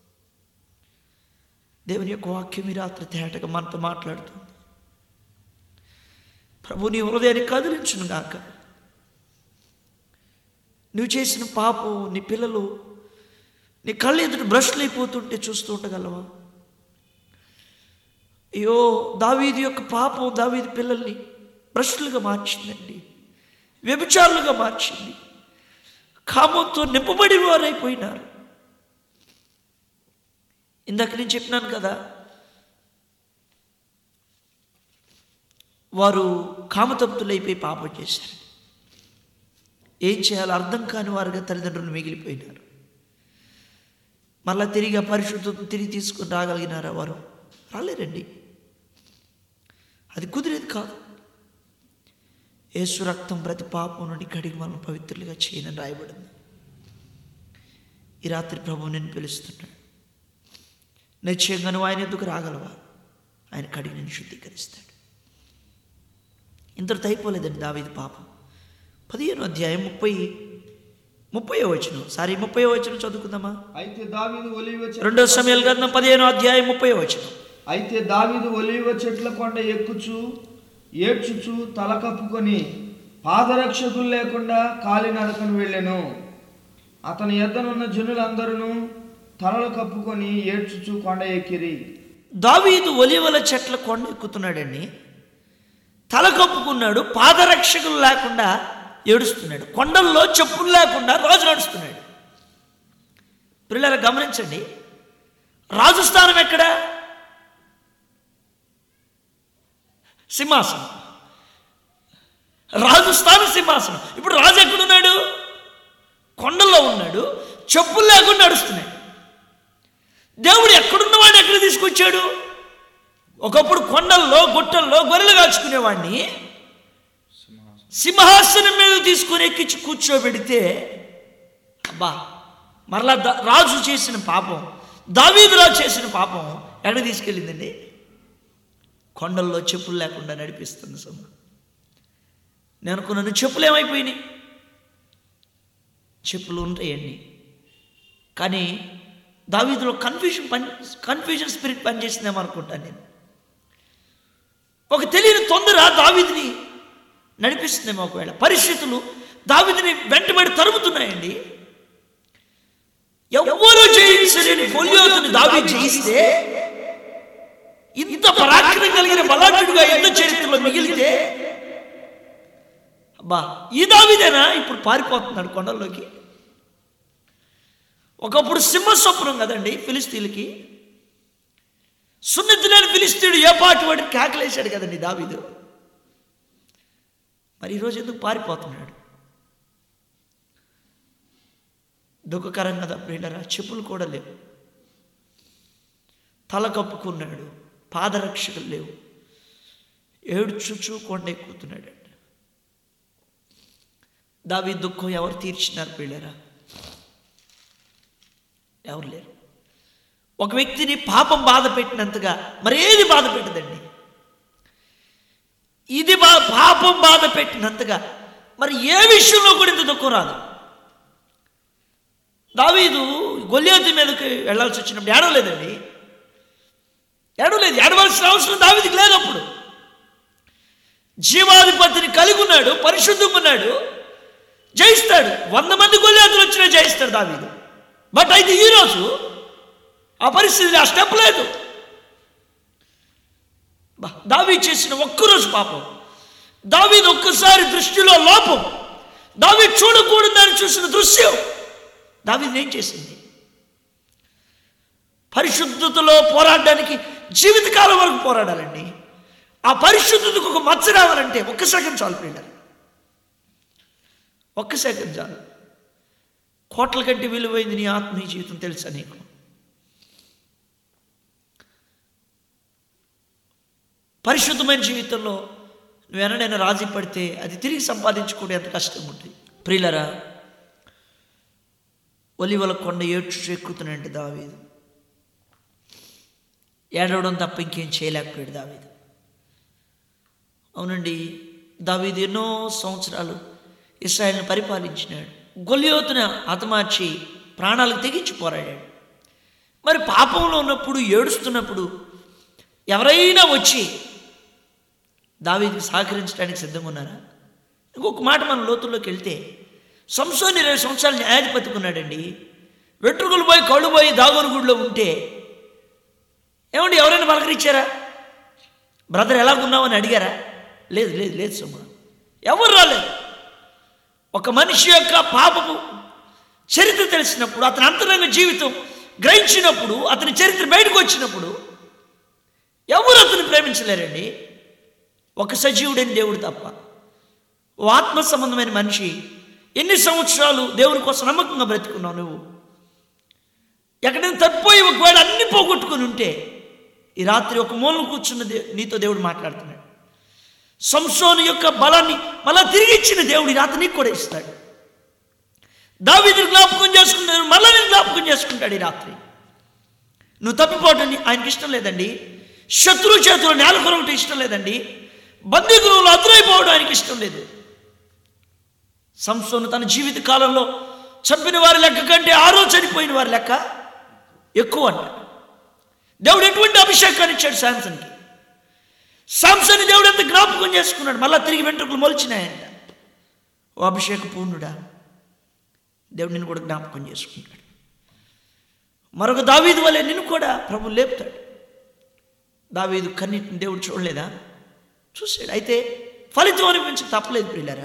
దేవుని యొక్క వాక్యం ఈ రాత్రి తేటగా మనతో మాట్లాడుతుంది. ప్రభు నీ హృదయాన్ని కదిలించును గాక. నువ్వు చేసిన పాపం నీ పిల్లలు నీ కళ్ళు ఎదుటి బ్రష్లు అయిపోతుంటే చూస్తూ ఉండగలవా? అయ్యో, దావీదు యొక్క పాపం దావీదు పిల్లల్ని భ్రష్టులుగా మార్చిందండి, వ్యభిచారులుగా మార్చింది, కామంతో నింపబడి వారైపోయినారు. ఇందాక నేను చెప్పినాను కదా, వారు కామతప్తులైపోయి పాపం చేశారు. ఏం చేయాలో అర్థం కాని వారుగా తల్లిదండ్రులు మిగిలిపోయినారు. మళ్ళా తిరిగి ఆ పరిశుద్ధతను తిరిగి తీసుకుని రాగలిగినారా? వారు రాలేరండి. అది కుదిరేది కాదు. యేసు రక్తం ప్రతి పాపం నుండి కడిగి మనం పవిత్రులుగా చేయనని రాయబడింది. ఈ రాత్రి ప్రభువు నేను పిలుస్తున్నాడు. నిశ్చయంగా నువ్వు ఆయన ఎందుకు రాగలవా? ఆయన కడిగి నేను శుద్ధీకరిస్తాడు. ఇంతటితో అయిపోలేదండి దావీదు పాపం. 15వ అధ్యాయం 30వ వచనం. 30వ వచనం చదువుకుందామా? అయితే దావీదు ఒలీవ 2 సమూయేలు గ్రంథం 15వ అధ్యాయం 30వ వచనం. అయితే దావీదు ఒలీవ చెట్ల కొండ ఎక్కుచు ఏడ్చుచు తల కప్పుకొని పాదరక్షకులు లేకుండా కాలినడకను వెళ్ళెను. అతని యొద్దనున్న జనులందరూ తలలు కప్పుకొని ఏడ్చుచు కొండ ఎక్కిరి. దావీదు ఒలీవల చెట్ల కొండ ఎక్కుతున్నాడండి. తల కప్పుకున్నాడు, పాదరక్షకులు లేకుండా ఏడుస్తున్నాడు. కొండల్లో చెప్పులు లేకుండా రాజు నడుస్తున్నాడు. పిల్లలు గమనించండి, రాజు స్థానం ఎక్కడ? సింహాసనం. రాజు స్థానం సింహాసనం. ఇప్పుడు రాజు ఎక్కడున్నాడు? కొండల్లో ఉన్నాడు, చెప్పులు లేకుండా నడుస్తున్నాడు. దేవుడు ఎక్కడున్నవాడిని ఎక్కడ తీసుకొచ్చాడు? ఒకప్పుడు కొండల్లో గుట్టల్లో గొర్రెలు కాచుకునేవాడిని సింహాసనం మీద తీసుకుని ఎక్కించి కూర్చోబెడితే, అబ్బా, మరలా రాజు చేసిన పాపం, దావీదు రాజు చేసిన పాపం ఎక్కడ తీసుకెళ్ళిందండి? కొండల్లో చెప్పులు లేకుండా నడిపిస్తుంది. నేను అనుకున్నాను చెప్పులు ఏమైపోయినాయి? చెప్పులు ఉంటాయండి, కానీ దావీదులో కన్ఫ్యూజన్ స్పిరిట్ పనిచేసిందేమో అనుకుంటాను నేను. ఒక తెలియని తొందర దావీదుని నడిపిస్తుందేమో. ఒకవేళ పరిస్థితులు దావీదుని వెంటబడి తరుముతున్నాయండి. ఎవ్వరూ జయించలేని గొల్యాతుని దావీదు జయిస్తే, ఇంత పరాక్రమం కలిగిన బలాఢ్యుడుగా యుద్ధ చరిత్రలో మిగిలితే, అబ్బా, ఈ దావీదేనా ఇప్పుడు పారిపోతున్నాడు కొండల్లోకి? ఒకప్పుడు సింహస్వప్నం కదండి ఫిలిస్తీన్లకి. సున్నతి లేని ఫిలిస్తీయుడు ఏ పాటి వాడిని కేకలేశాడు కదండి దావీదు. మరి ఈరోజు ఎందుకు పారిపోతున్నాడు? దుఃఖకరం కదా ప్రియులారా. చెప్పులు కూడా లేవు, తల కప్పుకున్నాడు, పాదరక్షకులు లేవు, ఏడ్చుచూ కొండ ఎక్కుతున్నాడు. దావీదు దుఃఖం ఎవరు తీర్చినారు ప్రియులారా? ఎవరు లేరు. ఒక వ్యక్తిని పాపం బాధ పెట్టినంతగా మరేది బాధ పెట్టదండి. ఇది పాపం బాధ పెట్టినంతగా మరి ఏ విషయంలో కూడా ఇంత దుఃఖం రాదు. దావీదు గొల్యాతు మీదకి వెళ్ళాల్సి వచ్చినప్పుడు ఏడవలేదండి. ఏడవలసిన అవసరం దావీదుకి లేదు. అప్పుడు జీవాధిపతిని కలిగి ఉన్నాడు, పరిశుద్ధంగా ఉన్నాడు, జయిస్తాడు. 100 మంది గొల్యాతులు వచ్చినా జయిస్తాడు దావీదు. బట్ అయితే ఈరోజు ఆ పరిస్థితి, ఆ స్టెప్ లేదు. దావీదు చేసిన ఒక్కరోజు పాపం, దావీదు ఒక్కసారి దృష్టిలో లోపం, దావీదు చూడకూడదని చూసిన దృశ్యం దావీదు ఏం చేసింది? పరిశుద్ధతలో పోరాడడానికి జీవితకాలం వరకు పోరాడాలండి. ఆ పరిశుద్ధతకు ఒక మచ్చ రావాలంటే 1 సెకండ్ చాలు ప్రియులారా. 1 సెకండ్ చాలు. కోట్ల కంటే విలువైంది నీ ఆత్మీయ జీవితం తెలుసా నీకు? పరిశుద్ధమైన జీవితంలో నువ్వెన్నడైనా రాజీ పడితే అది తిరిగి సంపాదించుకోవడం ఎంత కష్టం ఉంటుంది ప్రియులారా. ఒలీవల కొండ ఏడ్చు ఎక్కుతున్నాడంటే దావీదు. ఏడవడం తప్ప ఇంకేం చేయలేకపోయాడు దావీదు. అవునండి, దావీదు ఎన్నో సంవత్సరాలు ఇశ్రాయేలును పరిపాలించినాడు. గొల్యాతును హతమార్చి ప్రాణాలకు తెగించి పోరాడాడు. మరి పాపంలో ఉన్నప్పుడు, ఏడుస్తున్నప్పుడు ఎవరైనా వచ్చి దావీదుకి సహకరించడానికి సిద్ధంగా ఉన్నారా? ఇంకొక మాట మనం లోతుల్లోకి వెళ్తే, సంసోను 20 సంవత్సరాలు న్యాయాధిపతిగా ఉన్నాడండి. వెంట్రుకలు పోయి కళ్ళు పోయి దాగోను గుడిలో ఉంటే ఏమండి ఎవరైనా పలకరించారా? బ్రదర్ ఎలాగున్నావు అని అడిగారా? లేదు లేదు లేదు సుమ, ఎవరు రాలేదు. ఒక మనిషి యొక్క పాపపు చరిత్ర తెలిసినప్పుడు, అతని అంతరంగ జీవితం గ్రహించినప్పుడు, అతని చరిత్ర బయటకు వచ్చినప్పుడు ఎవరు అతను ప్రేమించలేరండి, ఒక సజీవుడైన దేవుడు తప్ప. ఓ ఆత్మ సంబంధమైన మనిషి, ఎన్ని సంవత్సరాలు దేవుని కోసం నమ్మకంగా బ్రతుకున్నావు నువ్వు? ఎక్కడైనా తప్పిపోయి ఒకవేళ అన్ని పోగొట్టుకుని ఉంటే ఈ రాత్రి ఒక మూలం కూర్చున్న నీతో దేవుడు మాట్లాడుతున్నాడు. సంసోను యొక్క బలాన్ని మళ్ళా తిరిగి ఇచ్చిన దేవుడు ఈ రాత్రి నీకు కూడా ఇస్తాడు. దావీదుని జ్ఞాపకం చేసుకుంటాడు, మళ్ళీ నేను జ్ఞాపకం చేసుకుంటాడు ఈ రాత్రి. నువ్వు తప్పిపోవటం ఆయనకి ఇష్టం లేదండి. శత్రువు చేతులు నేల కొరవటం ఇష్టం లేదండి. బందీగృహంలో అదురైపోవడం ఆయనకి ఇష్టం లేదు. సంసోను తన జీవిత కాలంలో చంపిన వారి లెక్క కంటే ఆరో చనిపోయిన వారి లెక్క ఎక్కువ అంట. దేవుడు ఎటువంటి అభిషేకాన్ని ఇచ్చాడు శాంసన్కి. శాంసన్ దేవుడు ఎంత జ్ఞాపకం చేసుకున్నాడు, మళ్ళీ తిరిగి వెంట్రుకలు మొలిచినాయంట. ఓ అభిషేక పూర్ణుడా, దేవుడు నిన్ను కూడా జ్ఞాపకం చేసుకుంటాడు. మరొక దావీదు వలె నిన్ను కూడా ప్రభు లేపుతాడు. దావీదు కన్నీటిని దేవుడు చూడలేదా? చూశాడు. అయితే ఫలితం అనిపించి తప్పలేదు ప్రియులారా.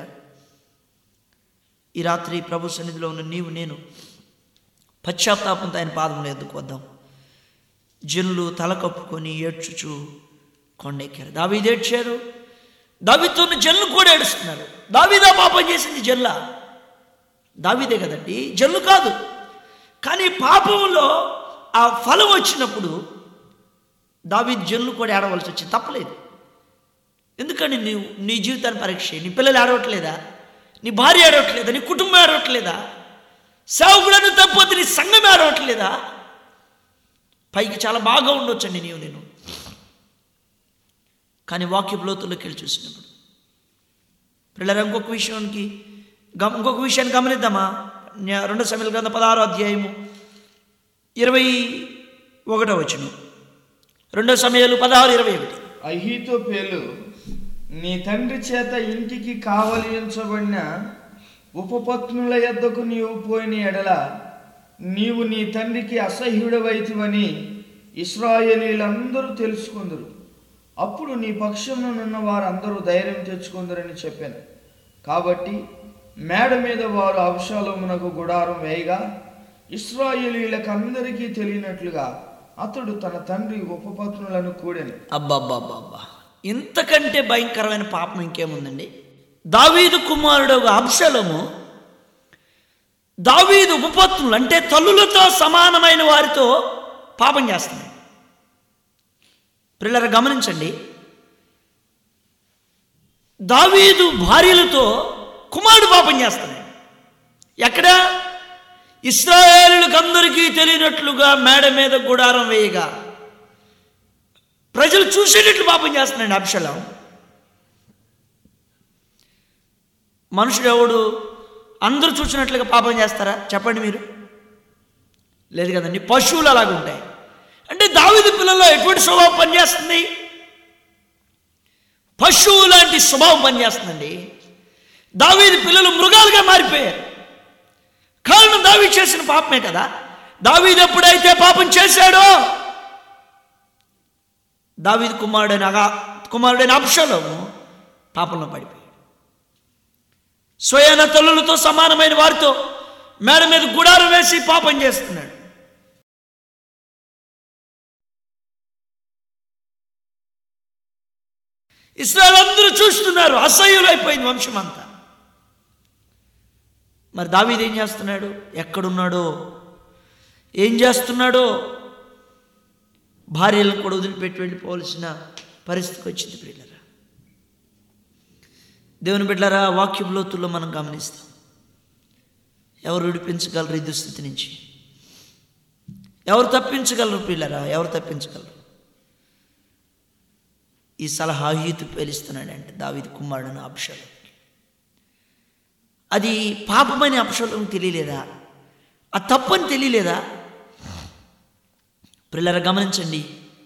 ఈ రాత్రి ప్రభు సన్నిధిలో ఉన్న నీవు నేను పశ్చాత్తాపంతో ఆయన పాదముల ఎద్దుకు వద్దాం. జనులు తల కప్పుకొని ఏడ్చుచు కొండెక్కారు. దావీదు ఏడ్చారు, దావీదుతో ఉన్న జనులు కూడా ఏడుస్తున్నారు. దావీదా పాపం చేసింది జల్లా? దావీదే కదండి, జల్లు కాదు. కానీ పాపంలో ఆ ఫలం వచ్చినప్పుడు దావీదు జనులు కూడా ఏడవలసి వచ్చింది. తప్పలేదు. ఎందుకని నీ జీవితాన్ని పరీక్ష. నీ పిల్లలు ఏడవట్లేదా? నీ భార్య ఏడవట్లేదా? నీ కుటుంబం ఏడవట్లేదా? సేవకులను తప్పొద్దు నీ సంఘం ఏడవట్లేదా? పైకి చాలా బాగా ఉండొచ్చండి నేను, కానీ వాక్యపు లోతుల్లోకి వెళ్ళి చూసినప్పుడు పిల్లలు ఇంకొక విషయాన్ని గమనిద్దామా? 2 సమూయేలు గ్రంథం 16వ అధ్యాయము 21వ వచనం. 2 సమూయేలు 16:21. అహీతోపేలు నీ తండ్రి చేత ఇంటికి కావలించబడిన ఉపపత్నుల యొద్దకు నీవు పోయిన ఎడల నీవు నీ తండ్రికి అసహ్యుడవైతివని ఇశ్రాయేలీలందరూ తెలుసుకుందరు. అప్పుడు నీ పక్షమునున్న వారందరూ ధైర్యం తెచ్చుకుందరని చెప్పాను. కాబట్టి మేడ మీద వారు అబ్షాలోమునకు గుడారం వేయగా ఇశ్రాయేలీలకు అందరికీ తెలియనట్లుగా అతడు తన తండ్రి ఉపపత్నులను కూడాను. అబ్బాబ్బాబ్బా, ఇంతకంటే భయంకరమైన పాపం ఇంకేముందండి? దావీదు కుమారుడు అబ్షాలోము దావీదు ఉపపత్నులు అంటే తల్లులతో సమానమైన వారితో పాపం చేస్తున్నాడు. పిల్లలు గమనించండి, దావీదు భార్యలతో కుమారుడు పాపం చేస్తున్నాడు. ఎక్కడ? ఇశ్రాయేలులకు అందరికీ తెలియనట్లుగా మేడ మీద గుడారం వేయగా ప్రజలు చూసేటట్లు పాపం చేస్తున్నాడు అబ్షాలోము. మనుషుడు ఎవడు అందరూ చూసినట్లుగా పాపం చేస్తారా చెప్పండి మీరు? లేదు కదండి. పశువులు అలాగుంటాయి. అంటే దావీదు పిల్లల్లో ఎటువంటి స్వభావం పనిచేస్తుంది? పశువు లాంటి స్వభావం పనిచేస్తుందండి. దావీదు పిల్లలు మృగాలుగా మారిపోయారు. కారణం దావీదు చేసిన పాపమే కదా. దావీదు ఎప్పుడైతే పాపం చేశాడో దావీదు కుమారుడైన అబ్షాలోము పాపంలో పడిపోయాడు. స్వయాన తల్లులతో సమానమైన వారితో మేడ మీద గుడారం వేసి పాపం చేస్తున్నాడు. ఇశ్రాయేలు అందరూ చూస్తున్నారు. అసహ్యులైపోయింది వంశం అంతా. మరి దావీదు ఏం చేస్తున్నాడు? ఎక్కడున్నాడో, ఏం చేస్తున్నాడో? భార్యలను కూడా వదిలిపెట్టి వెళ్ళిపోవలసిన పరిస్థితికి వచ్చింది. ప్రియులారా, దేవుని బిడ్డలారా, వాక్యం లోతుల్లో మనం గమనిస్తాం. ఎవరు విడిపించగలరు ఈ దుస్థితి నుంచి? ఎవరు తప్పించగలరు ప్రియులారా? ఎవరు తప్పించగలరు? ఈ సలహా అహీతోపెలు ఇస్తున్నాడంటే దావీదు కుమారుడైన అబ్షాలోము. అది పాపమని అబ్షాలోముకు తెలియలేదా? ఆ తప్పని తెలియలేదా? ప్రియులారా గమనించండి,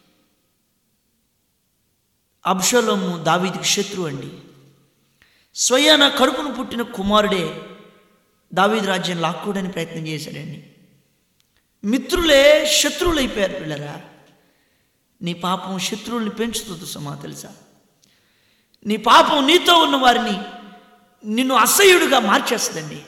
అబ్షాలోము దావీదుకి శత్రువు అండి. స్వయాన కడుపును పుట్టిన కుమారుడే దావీదు రాజ్యం లాక్కోవడానికి ప్రయత్నం చేశాడండి. మిత్రులే శత్రువులు అయిపోయారు. పిల్లరా, నీ పాపం శత్రువుల్ని పెంచుతుంది సుమా, తెలుసా? నీ పాపం నీతో ఉన్న వారిని నిన్ను అసహ్యుడిగా మార్చేస్తుందండి.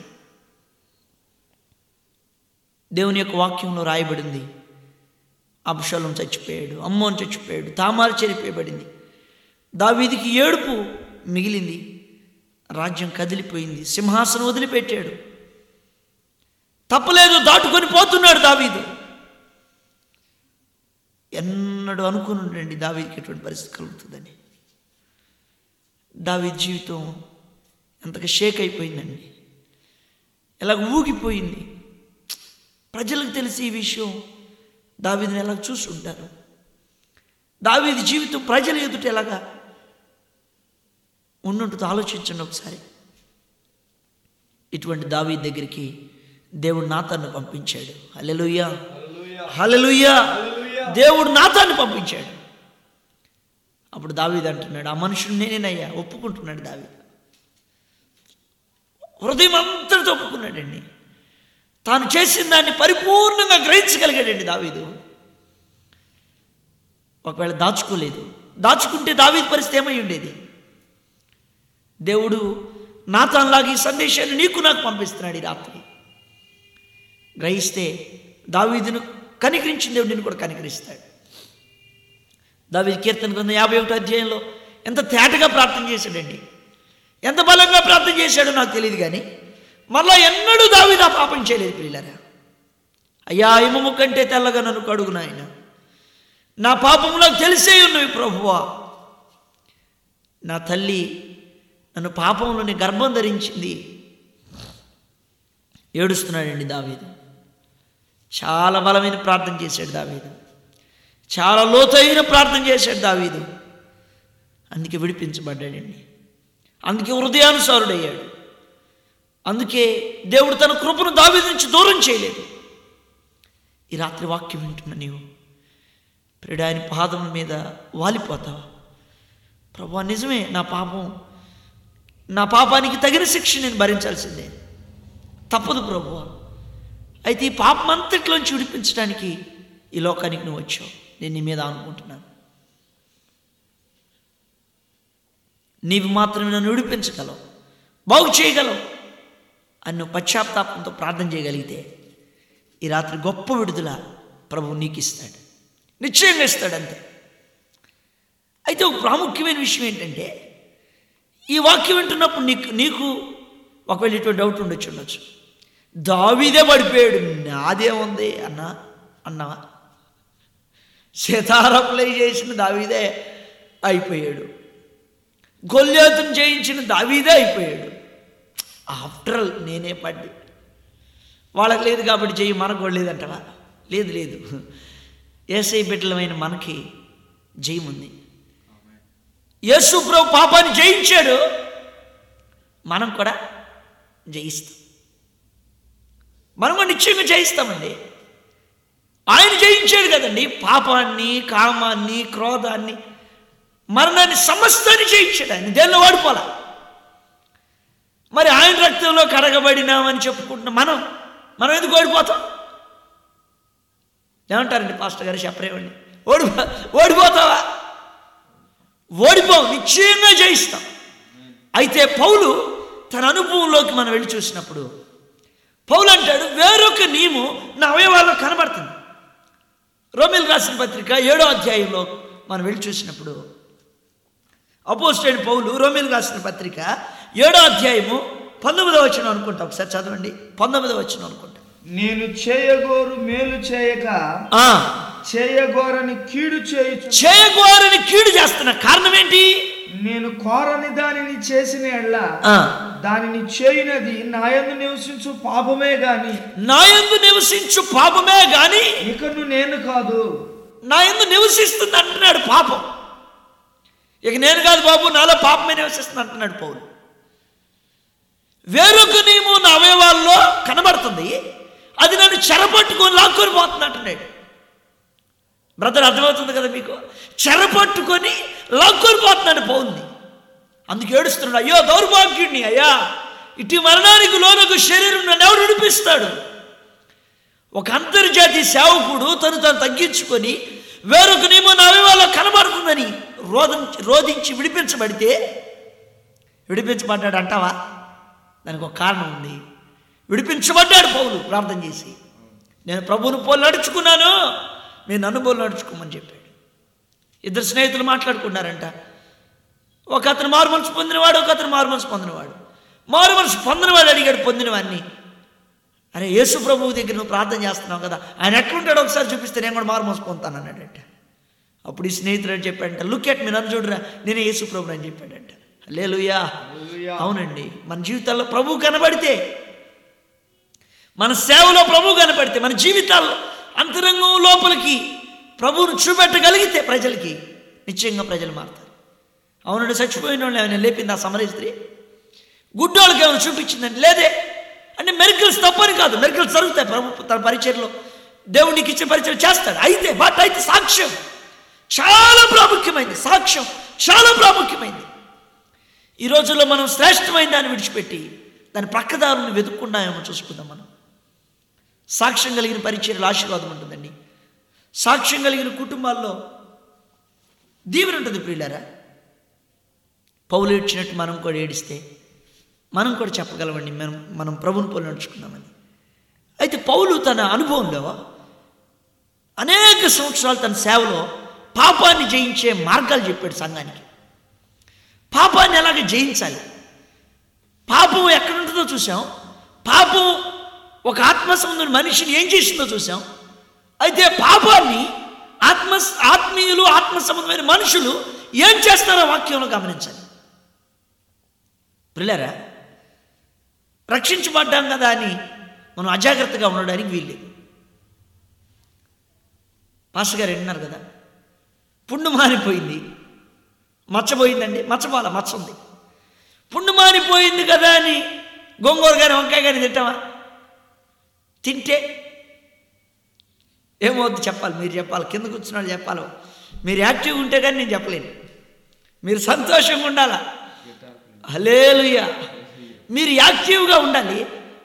దేవుని యొక్క వాక్యంలో రాయబడింది, అబ్షాలోం చచ్చిపోయాడు, అమ్మోను చచ్చిపోయాడు, తామారు చెరిపోయబడింది, దావీదుకి ఏడుపు మిగిలింది, రాజ్యం కదిలిపోయింది, సింహాసనం వదిలిపెట్టాడు. తప్పలేదు, దాటుకొని పోతున్నాడు దావీదు. ఎన్నడూ అనుకుని ఉండండి దావీదుకి ఎటువంటి పరిస్థితి కలుగుతుందని. దావీదు జీవితం ఎంతగా షేక్ అయిపోయిందండి, ఎలాగ ఊగిపోయింది. ప్రజలకు తెలిసి ఈ విషయం దావీదుని ఎలా చూస్తుంటారు? దావీదు జీవితం ప్రజల ఎదుట ఎలాగా ఉండుంటుందో ఆలోచించండి ఒకసారి. ఇటువంటి దావీదు దగ్గరికి దేవుడు నాతాన్ని పంపించాడు. హల్లెలూయా, హల్లెలూయా. దేవుడు నాతాన్ని పంపించాడు. అప్పుడు దావీదు అంటున్నాడు, ఆ మనుషుడు నేనేనయ్యా, ఒప్పుకుంటున్నాడు దావీదు. హృదయం అంతటితో ఒప్పుకున్నాడండి. తాను చేసిన దాన్ని పరిపూర్ణంగా గ్రహించగలిగాడండి దావీదు. ఒకవేళ దాచుకోలేదు, దాచుకుంటే దావీదు పరిస్థితి ఏమై ఉండేది? దేవుడు నాతాన్లాగా ఈ సందేశాన్ని నీకు నాకు పంపిస్తున్నాడు ఈ రాత్రి. గ్రహిస్తే దావీదును కనికరించిన దేవుడు నిన్ను కూడా కనికరిస్తాడు. దావీదు కీర్తన గ్రంథం 51వ అధ్యాయంలో ఎంత తేటగా ప్రార్థన చేశాడండి, ఎంత బలంగా ప్రార్థన చేశాడో నాకు తెలియదు, కానీ మళ్ళా ఎన్నడూ దావీదు ఆ పాపం చేయలేదు. ప్రియులారా, అయ్యా హిమము కంటే తెల్లగా నన్ను కడుగు నాయన, నా పాపంలో తెలిసే ఉన్నవి ప్రభువా. నా తల్లి నన్ను పాపంలోని గర్భం ధరించింది. ఏడుస్తున్నాడండి దావీదు. చాలా బలమైన ప్రార్థన చేశాడు దావీదు, చాలా లోతైన ప్రార్థన చేశాడు దావీదు. అందుకే విడిపించబడ్డాడండి, అందుకే హృదయానుసారుడయ్యాడు. అందుకే దేవుడు తన కృపను దావీదు నుంచి దూరం చేయలేదు. ఈ రాత్రి వాక్యం వింటున్న నీవు ప్రియుడా, ఆయన పాదముల మీద వాలిపోతావా? ప్రభువా, నిజమే, నా పాపానికి తగిన శిక్ష నేను భరించాల్సిందే, తప్పదు ప్రభువా. అయితే ఈ పాపం అంతట్లోంచి విడిపించడానికి ఈ లోకానికి నువ్వు వచ్చావు, నేను నీ మీద అనుకుంటున్నాను. నీవు మాత్రమే నన్ను విడిపించగలవు, బాగు చేయగలవు అని నువ్వు పశ్చాత్తాపంతో ప్రార్థన చేయగలిగితే ఈ రాత్రి గొప్ప విడుదల ప్రభువు నీకు ఇస్తాడు, నిశ్చయంగా ఇస్తాడు. అంతే. అయితే ఒక ప్రాముఖ్యమైన విషయం ఏంటంటే, ఈ వాక్యం వింటున్నప్పుడు నీకు ఒకవేళ ఇటువంటి డౌట్ ఉండొచ్చు, దావీదే పడిపోయాడు, నాదేముంది అన్నావా? సితారప్లై చేసిన దావీదే అయిపోయాడు, గొల్యాతును జయించిన దావీదే అయిపోయాడు. ఆఫ్టర్ ఆల్ నేనే పడ్డి, వాళ్ళకి లేదు కాబట్టి చెయ్యి, మనకు కూడా లేదంటవా? లేదు. యేసయ్య బిడ్డలమైన మనకి జయం ఉంది. యేసు ప్రభు పాపాన్ని జయించాడు, మనం కూడా జయిస్తాం. మనం కూడా నిశ్చయంగా జయిస్తామండి. ఆయన జయించాడు కదండి, పాపాన్ని, కామాన్ని, క్రోధాన్ని, మరణాన్ని, సమస్తాన్ని జయించాడు ఆయన. దేనిలో వాడిపోలా. మరి ఆయన రక్తంలో కడగబడినామని చెప్పుకుంటున్నాం మనం ఎందుకు ఓడిపోతాం? ఏమంటారండి పాస్టర్ గారు, చెప్పరేవండి? ఓడిపోతావా? ఓడిపోవు, నిశ్చయంగా జయిస్తాం. అయితే పౌలు తన అనుభవంలోకి మనం వెళ్ళి చూసినప్పుడు పౌలు అంటాడు, వేరొక నియమం నా అవయవాల్లో కనబడుతుంది. రోమీయులకు రాసిన పత్రిక 7వ అధ్యాయంలో మనం వెళ్ళి చూసినప్పుడు అపోస్తలుడైన పౌలు రోమీయులకు రాసిన పత్రిక 7వ అధ్యాయము 19వ వచనం అనుకుంటా, ఒకసారి చదవండి. 19వ వచనం అనుకుంటా. నేను చేయగోరు మేలు చేయక చేయగోరని కీడు చేస్తున్నా. కారణం ఏంటి? నేను కోరని దానిని చేసిన ఎడల దానిని చేయనది నాయందు నివసించు పాపమే గాని ఇకను నేను కాదు. నాయందు నివసిస్తుంది అంటున్నాడు పాపం. ఇక నేను కాదు బాబు, నాలో పాపమే నివసిస్తుంది అంటున్నాడు పౌలు. వేరొక నియమం నా అవయవాల్లో కనబడుతుంది, అది నన్ను చెరపట్టుకొని లాక్కొని పోతుంది అంటున్నాడు. బ్రదర్, అర్థమవుతుంది కదా మీకు? చెరపట్టుకొని లాక్కొని పోతున్నాడు పౌల్ని. అందుకు ఏడుస్తున్నాడు, అయ్యో దౌర్భాగ్యుడిని, అయ్యా ఇటు మరణానికి లోనకు శరీరం నన్ను ఎవడు విడిపిస్తాడు? ఒక అంతర్జాతీయ సేవకుడు తను తగ్గించుకొని వేరొకనేమో నా అవయవాల్లో కనబడుతుందని రోధించి విడిపించబడ్డాడు అంటావా? దానికి ఒక కారణం ఉంది. విడిపించబడ్డాడు పౌలు ప్రార్థన చేసి. నేను ప్రభువును పోలు నడుచుకున్నాను, మీరు నన్ను పోలు నడుచుకోమని చెప్పాడు. ఇద్దరు స్నేహితులు మాట్లాడుకున్నారంట. ఒక అతను మారుమనసు పొందినవాడు, ఒక అతను మారుమనసు పొందినవాడు. మారుమనసు పొందినవాడు అడిగాడు పొందినవాడిని, అరే యేసు ప్రభువు దగ్గర నువ్వు ప్రార్థన చేస్తున్నావు కదా, ఆయన ఎట్లుంటాడో ఒకసారి చూపిస్తే నేను కూడా మారుమనసు పొందుతాను అన్నాడంట. అప్పుడు ఈ స్నేహితుడు అని చెప్పాడంట, లుక్ ఎట్ మీ, నన్ను చూడరా, నేనే యేసు ప్రభువు అని చెప్పాడంట. హల్లెలూయా. అవునండి, మన జీవితాల్లో ప్రభువు కనబడితే, మన సేవలో ప్రభువు కనబడితే, మన జీవితాల్లో అంతరంగం లోపలికి ప్రభువును చూపెట్టగలిగితే ప్రజలకి నిశ్చయంగా ప్రజలు మారుతారు. అవునండి, చచ్చిపోయిన వాళ్ళు ఏమైనా లేపింది ఆ సమరయ స్త్రీ? గుడ్డోళ్ళకి ఏమైనా చూపించిందండి? లేదే. అంటే మెరికల్స్ తప్పని కాదు, మెరికల్స్ జరుగుతాయి. ప్రభు తన పరిచర్లో దేవునికి ఇచ్చే పరిచయం చేస్తాడు. అయితే సాక్ష్యం చాలా ప్రాముఖ్యమైంది. సాక్ష్యం చాలా ప్రాముఖ్యమైంది. ఈ రోజుల్లో మనం శ్రేష్టమైన దాన్ని విడిచిపెట్టి దాని ప్రక్కదారులను వెతుక్కున్నామేమో చూసుకుందాం. మనం సాక్ష్యం కలిగిన పరిచర్యలు ఆశీర్వాదం ఉంటుందండి. సాక్ష్యం కలిగిన కుటుంబాల్లో దీవెన ఉంటుంది. ప్రియులారా, పౌలు ఏడ్చినట్టు మనం కూడా ఏడిస్తే మనం కూడా చెప్పగలమండి, మనం ప్రభుని పోలు నడుచుకున్నామని. అయితే పౌలు తన అనుభవంలో అనేక సంవత్సరాలు తన సేవలో పాపాన్ని జయించే మార్గాలు చెప్పాడు సంఘానికి. పాపాన్ని ఎలాగ జయించాలి, పాపం ఎక్కడుంటుందో చూసాం. పాపం ఒక ఆత్మసంబంధుని మనిషిని ఏం చేసిందో చూసాం. అయితే పాపాన్ని ఆత్మీయులు, ఆత్మ సంబంధమైన మనుషులు ఏం చేస్తారో వాక్యంలో గమనించాలి. ప్రియులారా, రక్షించబడ్డాం కదా అని మనం అజాగ్రత్తగా ఉండడానికి వీల్లేదు. పాస్టర్ గారు విన్నారు కదా, పుండు మారిపోయింది, మచ్చపోయిందండి, మచ్చ ఉంది. పుండు మారిపోయింది కదా అని గోంగూర కానీ వంకాయ కానీ తింటామా? తింటే ఏమవుద్ది చెప్పాలి, మీరు చెప్పాలి, కింద కూర్చున్నాడు చెప్పాలి. మీరు యాక్టివ్గా ఉంటే కానీ నేను చెప్పలేను. మీరు సంతోషంగా ఉండాలా? హల్లెలూయా. మీరు యాక్టివ్గా ఉండాలి.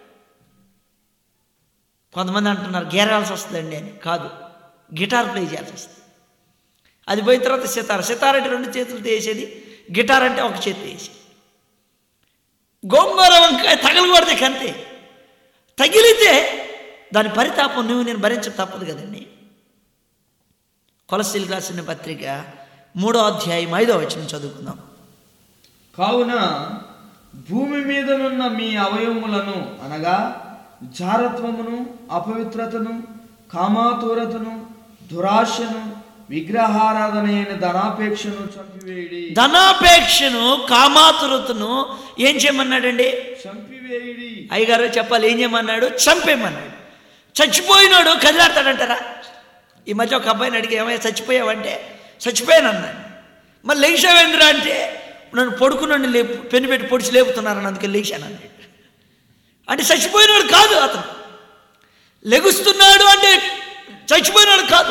కొంతమంది అంటున్నారు గేరాల్సి వస్తుందండి అని. కాదు, గిటార్ ప్లే చేయాల్సి వస్తుంది. అది పోయిన తర్వాత సితార్ అంటే 2 చేతులతో వేసేది, గిటార్ అంటే ఒక చేతి వేసేది. గోంగూర వంకాయ తగలకూడదు కంతే. తగిలితే దాని పరితాపం నేను భరించడం తప్పదు కదండి. కొలస్సీలకు రాసిన పత్రిక 3వ అధ్యాయం 5వ వచనం చదువుకుందాం. కావున భూమి మీదనున్న మీ అవయవములను అనగా జారత్వమును, అపవిత్రతను, కామాతురతను, దురాశను, విగ్రహారాధన అయిన ధనాపేక్షను చంపివేయుడి. ధనాపేక్షను, కామాతురతను ఏం చేయమన్నాడండి? చంపివేయుడి. అయ్యగారు చెప్పాలి, ఏం చేయమన్నాడు? చంపేమన్నాడు. చచ్చిపోయినాడు కదిలాడతాడంటారా? ఈ మధ్య ఒక అబ్బాయిని అడిగి, ఏమైనా చచ్చిపోయావంటే చచ్చిపోయాను అన్నాడు. మళ్ళీ లేచావేంద్రా అంటే, నన్ను పడుకున్నాను, పెన్ను పెట్టి పొడిచి లేపుతున్నారని అందుకే లేచాను అన్నాడు. అంటే చచ్చిపోయినాడు కాదు అతను. లెగుస్తున్నాడు అంటే చచ్చిపోయినాడు కాదు.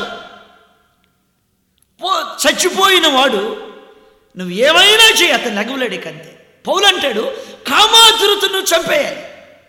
చచ్చిపోయిన వాడు నువ్వు ఏమైనా చేయి, అతను లెగవలేడు కంతే. పౌలు అంటాడు కామాతురతను చంపేయాలి.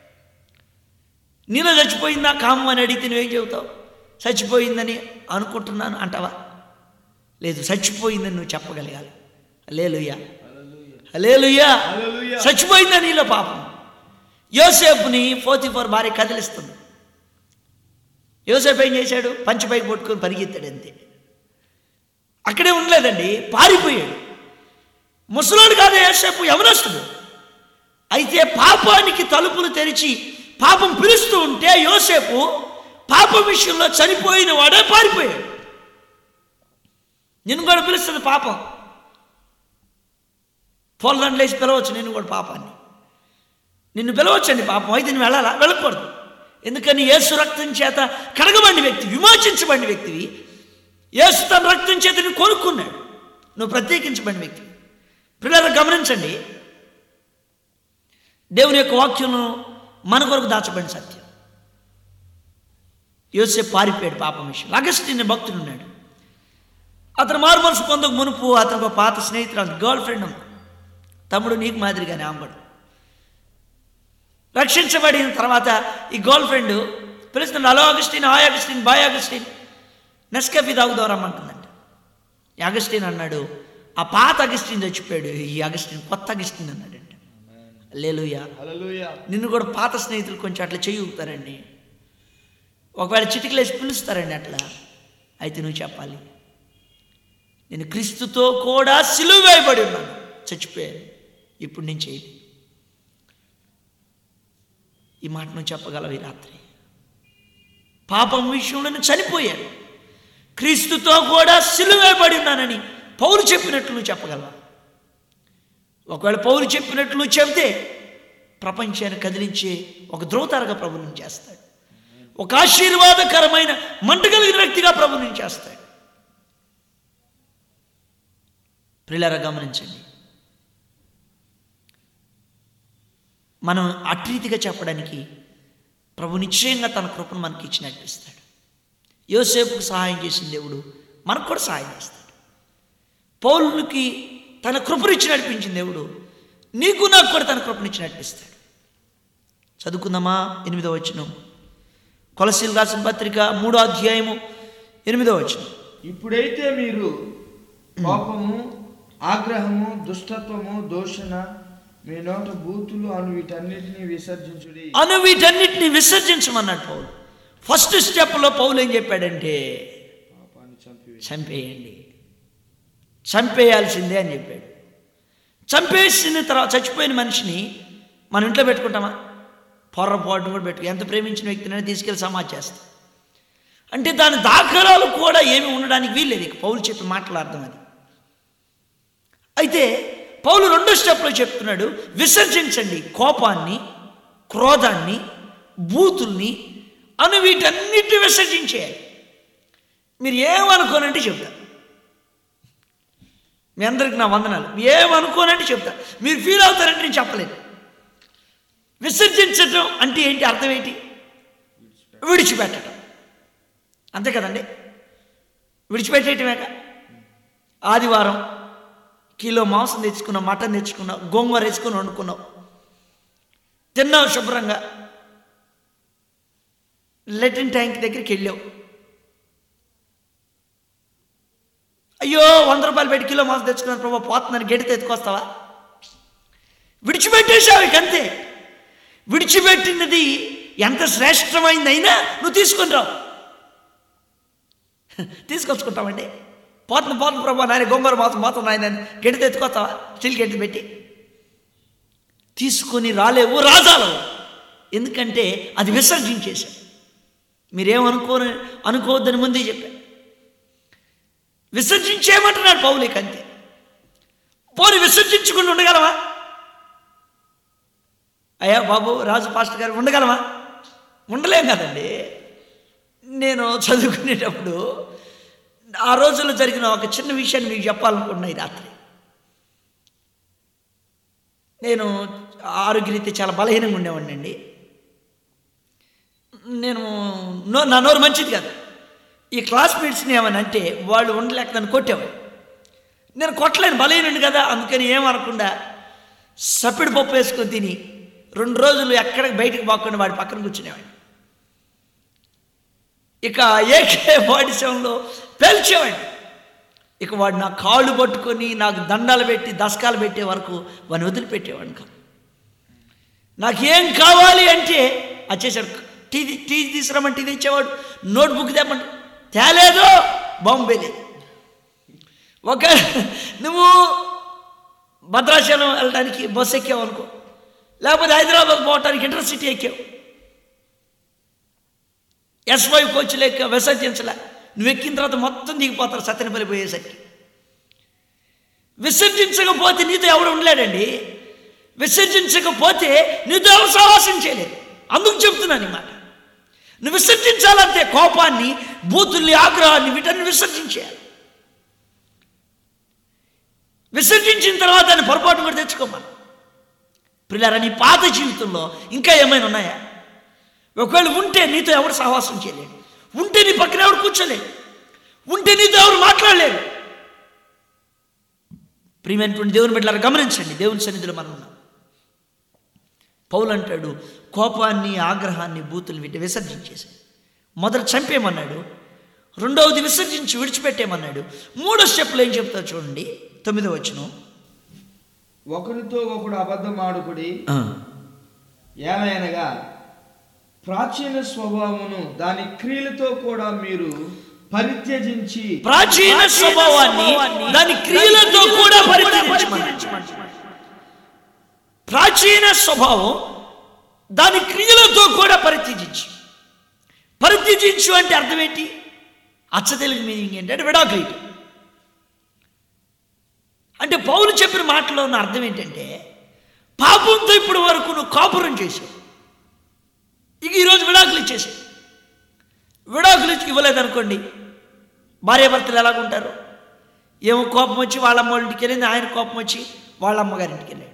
నీలో చచ్చిపోయిందా కామం అని అడిగితే నువ్వేం చెబుతావు? చచ్చిపోయిందని అనుకుంటున్నాను అంటావా? లేదు, చచ్చిపోయిందని నువ్వు చెప్పగలగాలి. హల్లెలూయా, హల్లెలూయా. చచ్చిపోయిందా నీలో పాపం? యోసేపుని పోతీఫర్ భార్య కదిలిస్తుంది. యోసేపు ఏం చేశాడు? పంచపైకి పట్టుకొని పరిగెత్తాడు అంతే. అక్కడే ఉండలేదండి, పారిపోయాడు. ముసలోడు కాదు యోసేపు, యవనస్తుడు. అయితే పాపానికి తలుపులు తెరిచి పాపం పిలుస్తూ ఉంటే యోసేపు పాపం విషయంలో చనిపోయిన వాడే పారిపోయాడు. నిన్ను కూడా పిలుస్తుంది పాపం. పూలదండలు వేసి పిలవచ్చు నిన్ను కూడా పాపాన్ని. నిన్ను పిలవచ్చండి పాపం. అయితే నువ్వు వెళ్ళాలా? వెళ్ళకూడదు. ఎందుకని యేసు రక్తం చేత కడగబడిన వ్యక్తి, విమోచించబడిన వ్యక్తివి. యేసు తన రక్తం చేత నువ్వు కొనుక్కున్నాడు. నువ్వు ప్రత్యేకించబడిన వ్యక్తి. పిల్లలు గమనించండి, దేవుని యొక్క వాక్యంలో మన కొరకు దాచబడిన సత్యం. యోసేపు పారిపోయాడు పాపం విషయం. అగస్టిన్ భక్తుడు ఉన్నాడు. అతను మారు మనసు పొందక మునుపు అతను ఒక పాత స్నేహితురాలు, గర్ల్ ఫ్రెండ్ ఉంది. తమ్ముడు నీకు మాదిరిగానే ఆంబడు. రక్షించబడిన తర్వాత ఈ గర్ల్ ఫ్రెండ్ పిలుస్తున్నాడు, hello Augustine, hi Augustine, bye Augustine. Nescafe తాగుదాం రమ్మంటుందంట. ఈ అగస్టిన్ అన్నాడు, ఆ పాత అగస్టిన్ చచ్చిపోయాడు, ఈ అగస్టిన్ కొత్త అగస్టిన్ అన్నాడంట. హల్లెలూయా. హల్లెలూయా. నిన్ను కూడా పాత స్నేహితులు కొంచెం అట్లా చెయ్యుతారండి, ఒకవేళ చిటికలేసి పిలుస్తారండి అట్లా. అయితే నువ్వు చెప్పాలి, నేను క్రీస్తుతో కూడా సిలువ వేయబడి ఉన్నాను, చచ్చిపోయాను, ఇప్పుడు నేను చేయను. ఈ మాట నువ్వు చెప్పగలవు ఈ రాత్రి. పాపం విషయంలో నేను చనిపోయాను, క్రీస్తుతో కూడా సిలువ వేయబడి ఉన్నానని పౌలు చెప్పినట్లు నువ్వు చెప్పగలవా? ఒకవేళ పౌలు చెప్పినట్లు నువ్వు చెబితే ప్రపంచాన్ని కదిలించే ఒక ధ్రువతారగా ప్రభు నుంచి చేస్తాడు, ఒక ఆశీర్వాదకరమైన మంట కలిగిన వ్యక్తిగా ప్రభు నుంచి చేస్తాడు. ప్రియులారా గమనించండి, మనం అట్రీతిగా చెప్పడానికి ప్రభు నిశ్చయంగా తన కృపను మనకి ఇచ్చి నడిపిస్తాడు. యోసేపుకు సహాయం చేసిన దేవుడు మనకు కూడా సహాయం చేస్తాడు. పౌలుకి తన కృపనిచ్చి నడిపించిన దేవుడు నీకు నాకు కూడా తన కృపనిచ్చి నడిపిస్తాడు. చదువుకుందామా? 8వ వచనం, కొలస్సీయులకు రాసిన పత్రిక 3వ అధ్యాయము 8వ వచనం. ఇప్పుడైతే మీరు కోపము, ఆగ్రహము, దుష్టత్వము, దూషణ, మీ నోట బూతులు అను వీటన్నిటిని విసర్జించుడి. అను వీటన్నిటిని విసర్జించమన్నాడు పౌలు. ఫస్ట్ స్టెప్లో పౌలు ఏం చెప్పాడంటే పాపాన్ని చంపేయండి, చంపేయాల్సిందే అని చెప్పాడు. చంపేసిన తర్వాత చచ్చిపోయిన మనిషిని మన ఇంట్లో పెట్టుకుంటామా? పొర్రపాటును కూడా పెట్టుకు, ఎంత ప్రేమించిన వ్యక్తిని తీసుకెళ్ళి సమాధి చేస్తాం. అంటే దాని దాఖలాలు కూడా ఏమి ఉండడానికి వీల్లేదు. ఇక పౌలు చెప్పి మాట్లాడదాం అది. అయితే పౌలు 2వ స్టెప్లో చెప్తున్నాడు, విసర్జించండి కోపాన్ని, క్రోధాన్ని, బూతుల్ని అను వీటన్నిటిని విసర్జించేయాలి. మీరు ఏమనుకోనంటే చెప్తారు, మీ అందరికి నా వందనాలు, ఏమనుకోనంటే చెప్తా, మీరు ఫీల్ అవుతారంటే నేను చెప్పలేదు. విసర్జించటం అంటే ఏంటి, అర్థం ఏంటి? విడిచిపెట్టడం, అంతే కదండి. విడిచిపెట్టేయటమేక. ఆదివారం కిలో మాంసం తెచ్చుకున్నావు, మటన్ తెచ్చుకున్నావు, గోంగూర వేసుకుని వండుకున్నావు, తిన్నావు శుభ్రంగా, లెట్రిన్ ట్యాంక్ దగ్గరికి వెళ్ళావు, అయ్యో 100 రూపాయలు పెట్టి కిలో మాంసం తెచ్చుకున్నాను ప్రభా పోతున్నాను, గెడితే ఎత్తుకొస్తావా? విడిచిపెట్టేసావు. ఇక అంతే. విడిచిపెట్టినది ఎంత శ్రేష్టమైందైనా నువ్వు తీసుకుని రావు, తీసుకొచ్చుకుంటామండి. పోతుంది ప్రభా నాయన, గోంగూర మాంసం పోతుంది ఆయన, గెడితే ఎత్తుకొస్తావా? స్టీల్ గెడితే పెట్టి తీసుకొని రాలేవు, రాజాలవు. ఎందుకంటే అది విసర్జించేశావు. అనుకోవద్దని ముందే చెప్పాను. విసర్జించేయమంటున్నాడు పౌలుకి, అంతే. పోనీ విసర్జించుకుని ఉండగలవా? అయ్యా బాబు రాజు పాస్టర్ గారు ఉండగలవా? ఉండలేం కదండి. నేను చదువుకునేటప్పుడు ఆ రోజుల్లో జరిగిన ఒక చిన్న విషయాన్ని మీకు చెప్పాలనుకుంటున్నా ఈ రాత్రి. నేను ఆరోగ్యరీత్యా చాలా బలహీనంగా ఉండేవాడిని అండి. నేను నా నోరు మంచిది కాదు. ఈ క్లాస్మేట్స్ని ఏమని అంటే వాళ్ళు ఉండలేక నన్ను కొట్టేవాడు. నేను కొట్టలేను, బలహీనుండి కదా. అందుకని ఏమనకుండా సప్పిడి పప్పు వేసుకొని తిని 2 రోజులు ఎక్కడికి బయటకు పోకుండా వాడి పక్కన కూర్చునేవాడిని. ఇక ఏకే బాడీ సెవెన్లో పేల్చేవాడిని. ఇక వాడు నా కాళ్ళు పట్టుకొని నాకు దండాలు పెట్టి దశకాలు పెట్టే వరకు వాడిని వదిలిపెట్టేవాడిని కాదు. నాకేం కావాలి అంటే వచ్చేసాడు, టీ తీసుకురామంటే టీ తెచ్చేవాడు, నోట్బుక్ తెమ్మంటే తేలేదు, బాంబే లేదు. ఒక నువ్వు భద్రాచలం వెళ్ళడానికి బస్సు ఎక్కావు అనుకో, లేకపోతే హైదరాబాద్ పోవటానికి ఇంటర్సిటీ ఎక్కావు, S5 కోచ్లు ఎక్కావు, విసర్జించలే. నువ్వు ఎక్కిన తర్వాత మొత్తం దిగిపోతారు సత్తెనపల్లి పోయేసరికి. విసర్జించకపోతే నీతో ఎవడు ఉండలేడండి. విసర్జించకపోతే నీతో ఎవరు సహవాసం చేయలేదు. అందుకు చెప్తున్నాను ఈ మాట. నువ్వు విసర్జించాలంటే కోపాన్ని, బూతుల్ని, ఆగ్రహాన్ని వీటన్ని విసర్జించేయాలి. విసర్జించిన తర్వాత దాన్ని పొరపాటు కూడా తెచ్చుకోమని. పిల్లరా, నీ పాత జీవితంలో ఇంకా ఏమైనా ఉన్నాయా? ఒకవేళ ఉంటే నీతో ఎవరు సహవాసం చేయలేడు, ఉంటే నీ పక్కన ఎవరు కూర్చోలేడు, ఉంటే నీతో ఎవరు మాట్లాడలేరు. ప్రియమైనటువంటి దేవుని బిడ్డలారా గమనించండి, దేవుని సన్నిధిలో మనం ఉన్నాం. పౌలు అంటాడు కోపాన్ని, ఆగ్రహాన్ని, బూతులు వీటి విసర్జించేసి మొదట చంపేయమన్నాడు, రెండవది విసర్జించి విడిచిపెట్టేమన్నాడు. మూడో స్టెప్లో ఏం చెప్తా చూడండి, 9వ వచనం. ఒకరితో ఒకడు అబద్ధమాడుకుడి, ఏలయనగా ప్రాచీన స్వభావమును దాని క్రియలతో కూడా మీరు పరిత్యజించి. ప్రాచీన స్వభావాన్ని దాని క్రియలతో కూడా పరిత్యజించమన్నాడు. ప్రాచీన స్వభావం దాని క్రియలతో కూడా పరిత్యజించు అంటే అర్థం ఏంటి? అచ్చ తెలుగు మీనింగ్ ఏంటంటే విడాకులు. అంటే పౌలు చెప్పిన మాటలో ఉన్న అర్థం ఏంటంటే, పాపంతో ఇప్పటి వరకు నువ్వు కాపురం చేసావు, ఇక ఈరోజు విడాకులు ఇచ్చేసావు. విడాకులు ఇవ్వలేదనుకోండి, భార్యాభర్తలు ఎలాగుంటారు? ఏమో కోపం వచ్చి వాళ్ళ అమ్మ వాళ్ళ ఇంటికి వెళ్ళింది, ఆయన కోపం వచ్చి వాళ్ళ అమ్మగారింటికి వెళ్ళాడు.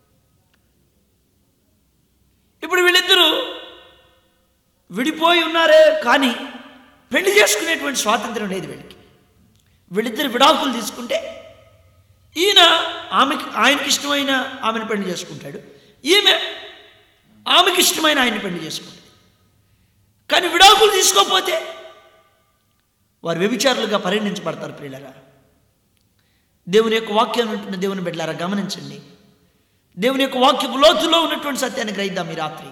ఇప్పుడు వీళ్ళిద్దరూ విడిపోయి ఉన్నారే కానీ పెళ్లి చేసుకునేటువంటి స్వాతంత్రం లేదు వీళ్ళకి. వీళ్ళిద్దరు విడాకులు తీసుకుంటే ఈయన ఆయనకి ఇష్టమైన ఆమెను పెళ్లి చేసుకుంటాడు, ఈమె ఆమెకి ఇష్టమైన ఆయన్ని పెళ్లి చేసుకుంటాడు. కానీ విడాకులు తీసుకోకపోతే వారు వ్యభిచారులుగా పరిగణించబడతారు. ప్రియులారా, దేవుని యొక్క వాక్యం ఉంటున్న దేవుని బిడ్డలారా గమనించండి. దేవుని యొక్క వాక్యపు లోతులో ఉన్నటువంటి సత్యాన్ని గ్రహిద్దాం. ఈ రాత్రి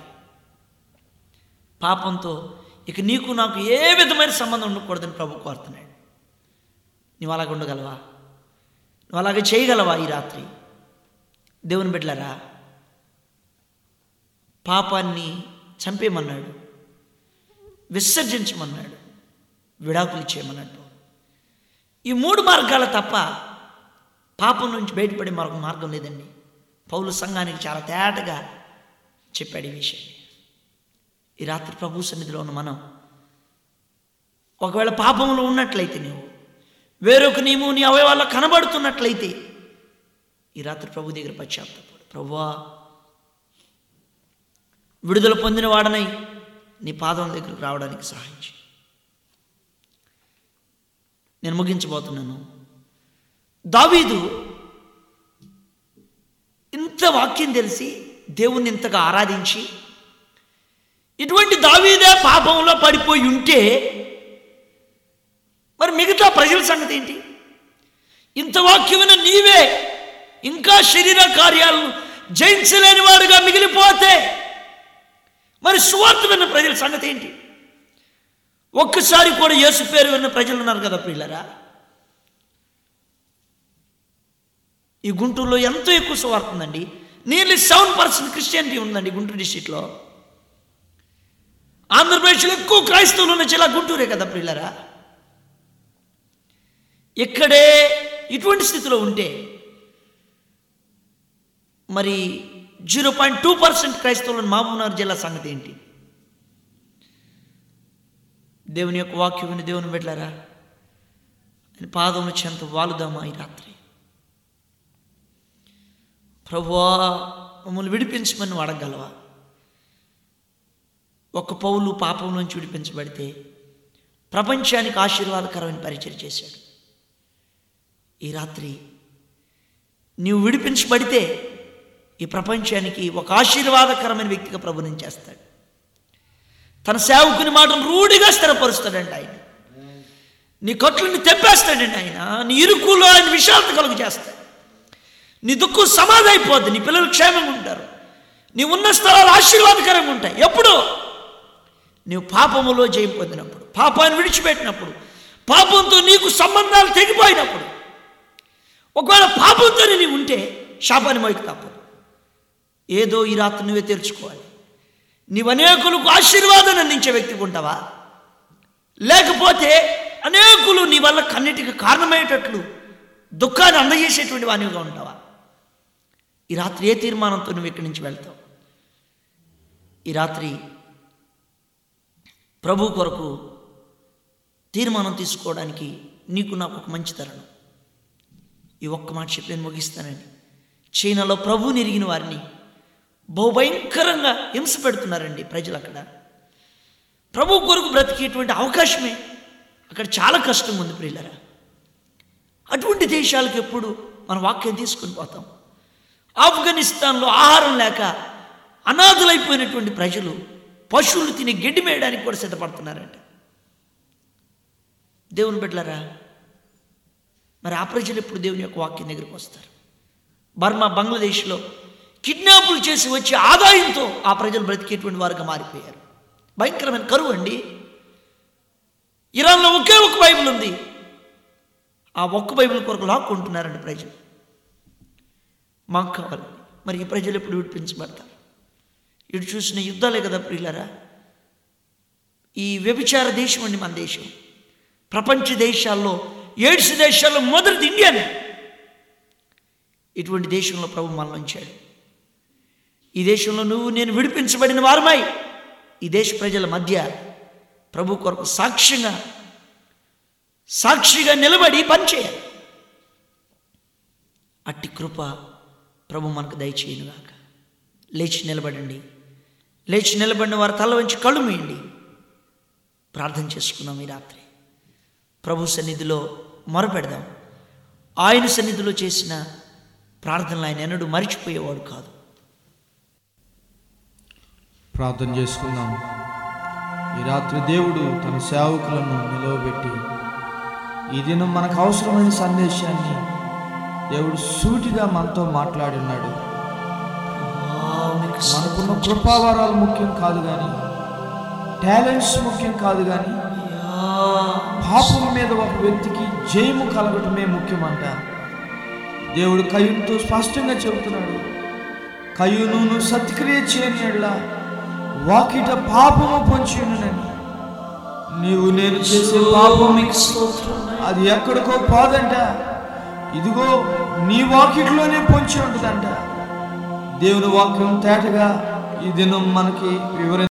పాపంతో ఇక నీకు నాకు ఏ విధమైన సంబంధం ఉండకూడదని ప్రభు కోరుతున్నాడు. నువ్వు అలాగ ఉండగలవా? నువ్వు అలాగే చేయగలవా? ఈ రాత్రి దేవుని బిడ్డలారా, పాపాన్ని చంపేయమన్నాడు, విసర్జించమన్నాడు, విడాకులు ఇచ్చేయమన్నాడు. ఈ 3 మార్గాల తప్ప పాపం నుంచి బయటపడే మరొక మార్గం లేదండి. పౌలు సంఘానికి చాలా తేటగా చెప్పాడు ఈ విషయాన్ని. ఈ రాత్రి ప్రభు సన్నిధిలో ఉన్న మనం ఒకవేళ పాపంలో ఉన్నట్లయితే, నీవు వేరొక నీవు నీ అవయవాల్లో కనబడుతున్నట్లయితే ఈ రాత్రి ప్రభు దగ్గర పశ్చాత్తాపడు. ప్రభువా, విడుదల పొందిన వాడనై నీ పాదం దగ్గరకు రావడానికి సహాయం చేయి. నేను ముగించబోతున్నాను. దావీదు ఇంత వాక్యం తెలిసి దేవుణ్ణి ఇంతగా ఆరాధించి, ఇటువంటి దావీదే పాపంలో పడిపోయి ఉంటే మరి మిగతా ప్రజల సంగతి ఏంటి? ఇంత వాక్యమైన నీవే ఇంకా శరీర కార్యాలను జయించలేని వాడుగా మిగిలిపోతే మరి సువార్త విన్న ప్రజల సంగతి ఏంటి? ఒక్కసారి కూడా యేసు పేరు విన్న ప్రజలు ఉన్నారు కదా ప్రియులారా. ఈ గుంటూరులో ఎంతో ఎక్కువ సువార్త ఉందండి. నియర్లీ 7% క్రిస్టియానిటీ ఉందండి గుంటూరు డిస్ట్రిక్ట్లో. ఆంధ్రప్రదేశ్లో ఎక్కువ క్రైస్తవులు ఉన్న జిల్లా గుంటూరే కదా ప్రియులారా. ఇక్కడే ఇటువంటి స్థితిలో ఉంటే మరి 0.2% క్రైస్తవులను మహబూబ్నగర్ జిల్లా సంగతి ఏంటి? దేవుని యొక్క వాక్యం విని దేవుని బిడ్డలారా, పాదం చెంత వాలుదామా ఈ రాత్రి? ప్రభువా, మమ్మల్ని విడిపించమని నువ్వు అడగగలవా? ఒక పౌలు పాపం నుంచి విడిపించబడితే ప్రపంచానికి ఆశీర్వాదకరమైన పరిచయం చేశాడు. ఈ రాత్రి నీవు విడిపించబడితే ఈ ప్రపంచానికి ఒక ఆశీర్వాదకరమైన వ్యక్తిగా ప్రభు నేను చేస్తాడు. తన సేవకుని మాటను రూఢిగా స్థిరపరుస్తాడంట ఆయన. నీ కట్లని తెప్పేస్తాడండి ఆయన. నీ ఇరుకులో ఆయన విశాలత కలుగు చేస్తాడు. నీ దుఃఖం సమాధి అయిపోద్ది. నీ పిల్లలు క్షేమంగా ఉంటారు. నీ ఉన్న స్థలాలు ఆశీర్వాదకరంగా ఉంటాయి. ఎప్పుడు? నీవు పాపములో జయం పొందినప్పుడు, పాపాన్ని విడిచిపెట్టినప్పుడు, పాపంతో నీకు సంబంధాలు తెగిపోయినప్పుడు. ఒకవేళ పాపంతోనే నీవు ఉంటే శాపాన్ని మోయకు తప్పదు. ఏదో ఈ రాత్రి నువ్వే తెరుచుకోవాలి. నీవు అనేకులకు ఆశీర్వాదాన్ని అందించే వ్యక్తిగా ఉంటావా? లేకపోతే అనేకులు నీ వల్ల కన్నిటికి కారణమయ్యేటట్లు దుఃఖాన్ని అందజేసేటువంటి వానివిగా ఉంటావా? ఈ రాత్రి ఏ తీర్మానంతో నువ్వు ఇక్కడి నుంచి వెళ్తావు? ఈ రాత్రి ప్రభు కొరకు తీర్మానం తీసుకోవడానికి నీకు నాకు ఒక మంచి తరుణం. ఈ ఒక్క మాట చెప్పి నేను ముగిస్తానండి. చైనాలో ప్రభువుని ఎరిగిన వారిని బహుభయంకరంగా హింస పెడుతున్నారండి ప్రజలు. అక్కడ ప్రభు కొరకు బ్రతికేటువంటి అవకాశమే అక్కడ చాలా కష్టం ఉంది ప్రియులరా. అటువంటి దేశాలకు ఎప్పుడు మన వాక్యం తీసుకుని పోతాం? ఆఫ్ఘనిస్తాన్లో ఆహారం లేక అనాథులైపోయినటువంటి ప్రజలు పశువులు తిని గడ్డి మేయడానికి కూడా సిద్ధపడుతున్నారంట. దేవుని బిడ్డలారా, మరి ఆ ప్రజలు ఎప్పుడు దేవుని యొక్క వాక్యం దగ్గరికి వస్తారు? బర్మా, బంగ్లాదేశ్లో కిడ్నాపులు చేసి వచ్చే ఆదాయంతో ఆ ప్రజలు బ్రతికేటువంటి వారుగా మారిపోయారు. భయంకరమైన కరువు అండి. ఇరాన్లో ఒకే ఒక్క బైబిల్ ఉంది. ఆ ఒక్క బైబిల్ కొరకు లాక్కుంటున్నారండి ప్రజలు. మాకు కావాలి. మరి ఈ ప్రజలు ఎప్పుడు విడిపించబడతారు? ఇటు చూసిన యుద్ధాలే కదా ప్రియులారా. ఈ వ్యభిచార దేశం అండి మన దేశం. ప్రపంచ దేశాల్లో, ఎయిడ్స్ దేశాల్లో మొదటిది ఇండియానే. ఇటువంటి దేశంలో ప్రభు మనల్ని ఉంచాడు. ఈ దేశంలో నువ్వు నేను విడిపించబడిన వారమై ఈ దేశ ప్రజల మధ్య ప్రభు కొరకు సాక్షిగా నిలబడి పనిచేయాలి. అట్టి కృప ప్రభు మనకు దయచేయనుగాక. లేచి నిలబడండి. లేచి నిలబడిన వారు తల వంచి కళ్ళు మూయండి. ప్రార్థన చేసుకుందాం. ఈ రాత్రి ప్రభు సన్నిధిలో మొరపెడదాం. ఆయన సన్నిధిలో చేసిన ప్రార్థనలు ఆయన ఎన్నడూ మరిచిపోయేవాడు కాదు. ప్రార్థన చేసుకుందాం. ఈ రాత్రి దేవుడు తన సేవకులను నిలవబెట్టి ఈ దినం మనకు అవసరమైన సందేశాన్ని దేవుడు సూటిగా మనతో మాట్లాడినాడు. మనకున్న కృపావరాలు ముఖ్యం కాదు కానీ, టాలెంట్స్ ముఖ్యం కాదు కానీ, పాపం మీద ఒక వ్యక్తికి జయము కలగటమే ముఖ్యమంట. దేవుడు కయ్యూనుతో స్పష్టంగా చెబుతున్నాడు, కయ్యూను నువ్వు సత్క్రియ చేయని యెడల వాకిట పాపము పొంచి ఉన్నదని. నీవు నేను చేసే పాపం అది ఎక్కడికో పోదంట, ఇదిగో నీ వాకిట్లోనే పొంచి ఉంటుందంట. దేవుని వాక్యం తేటగా ఈ దినం మనకి వివరించారు.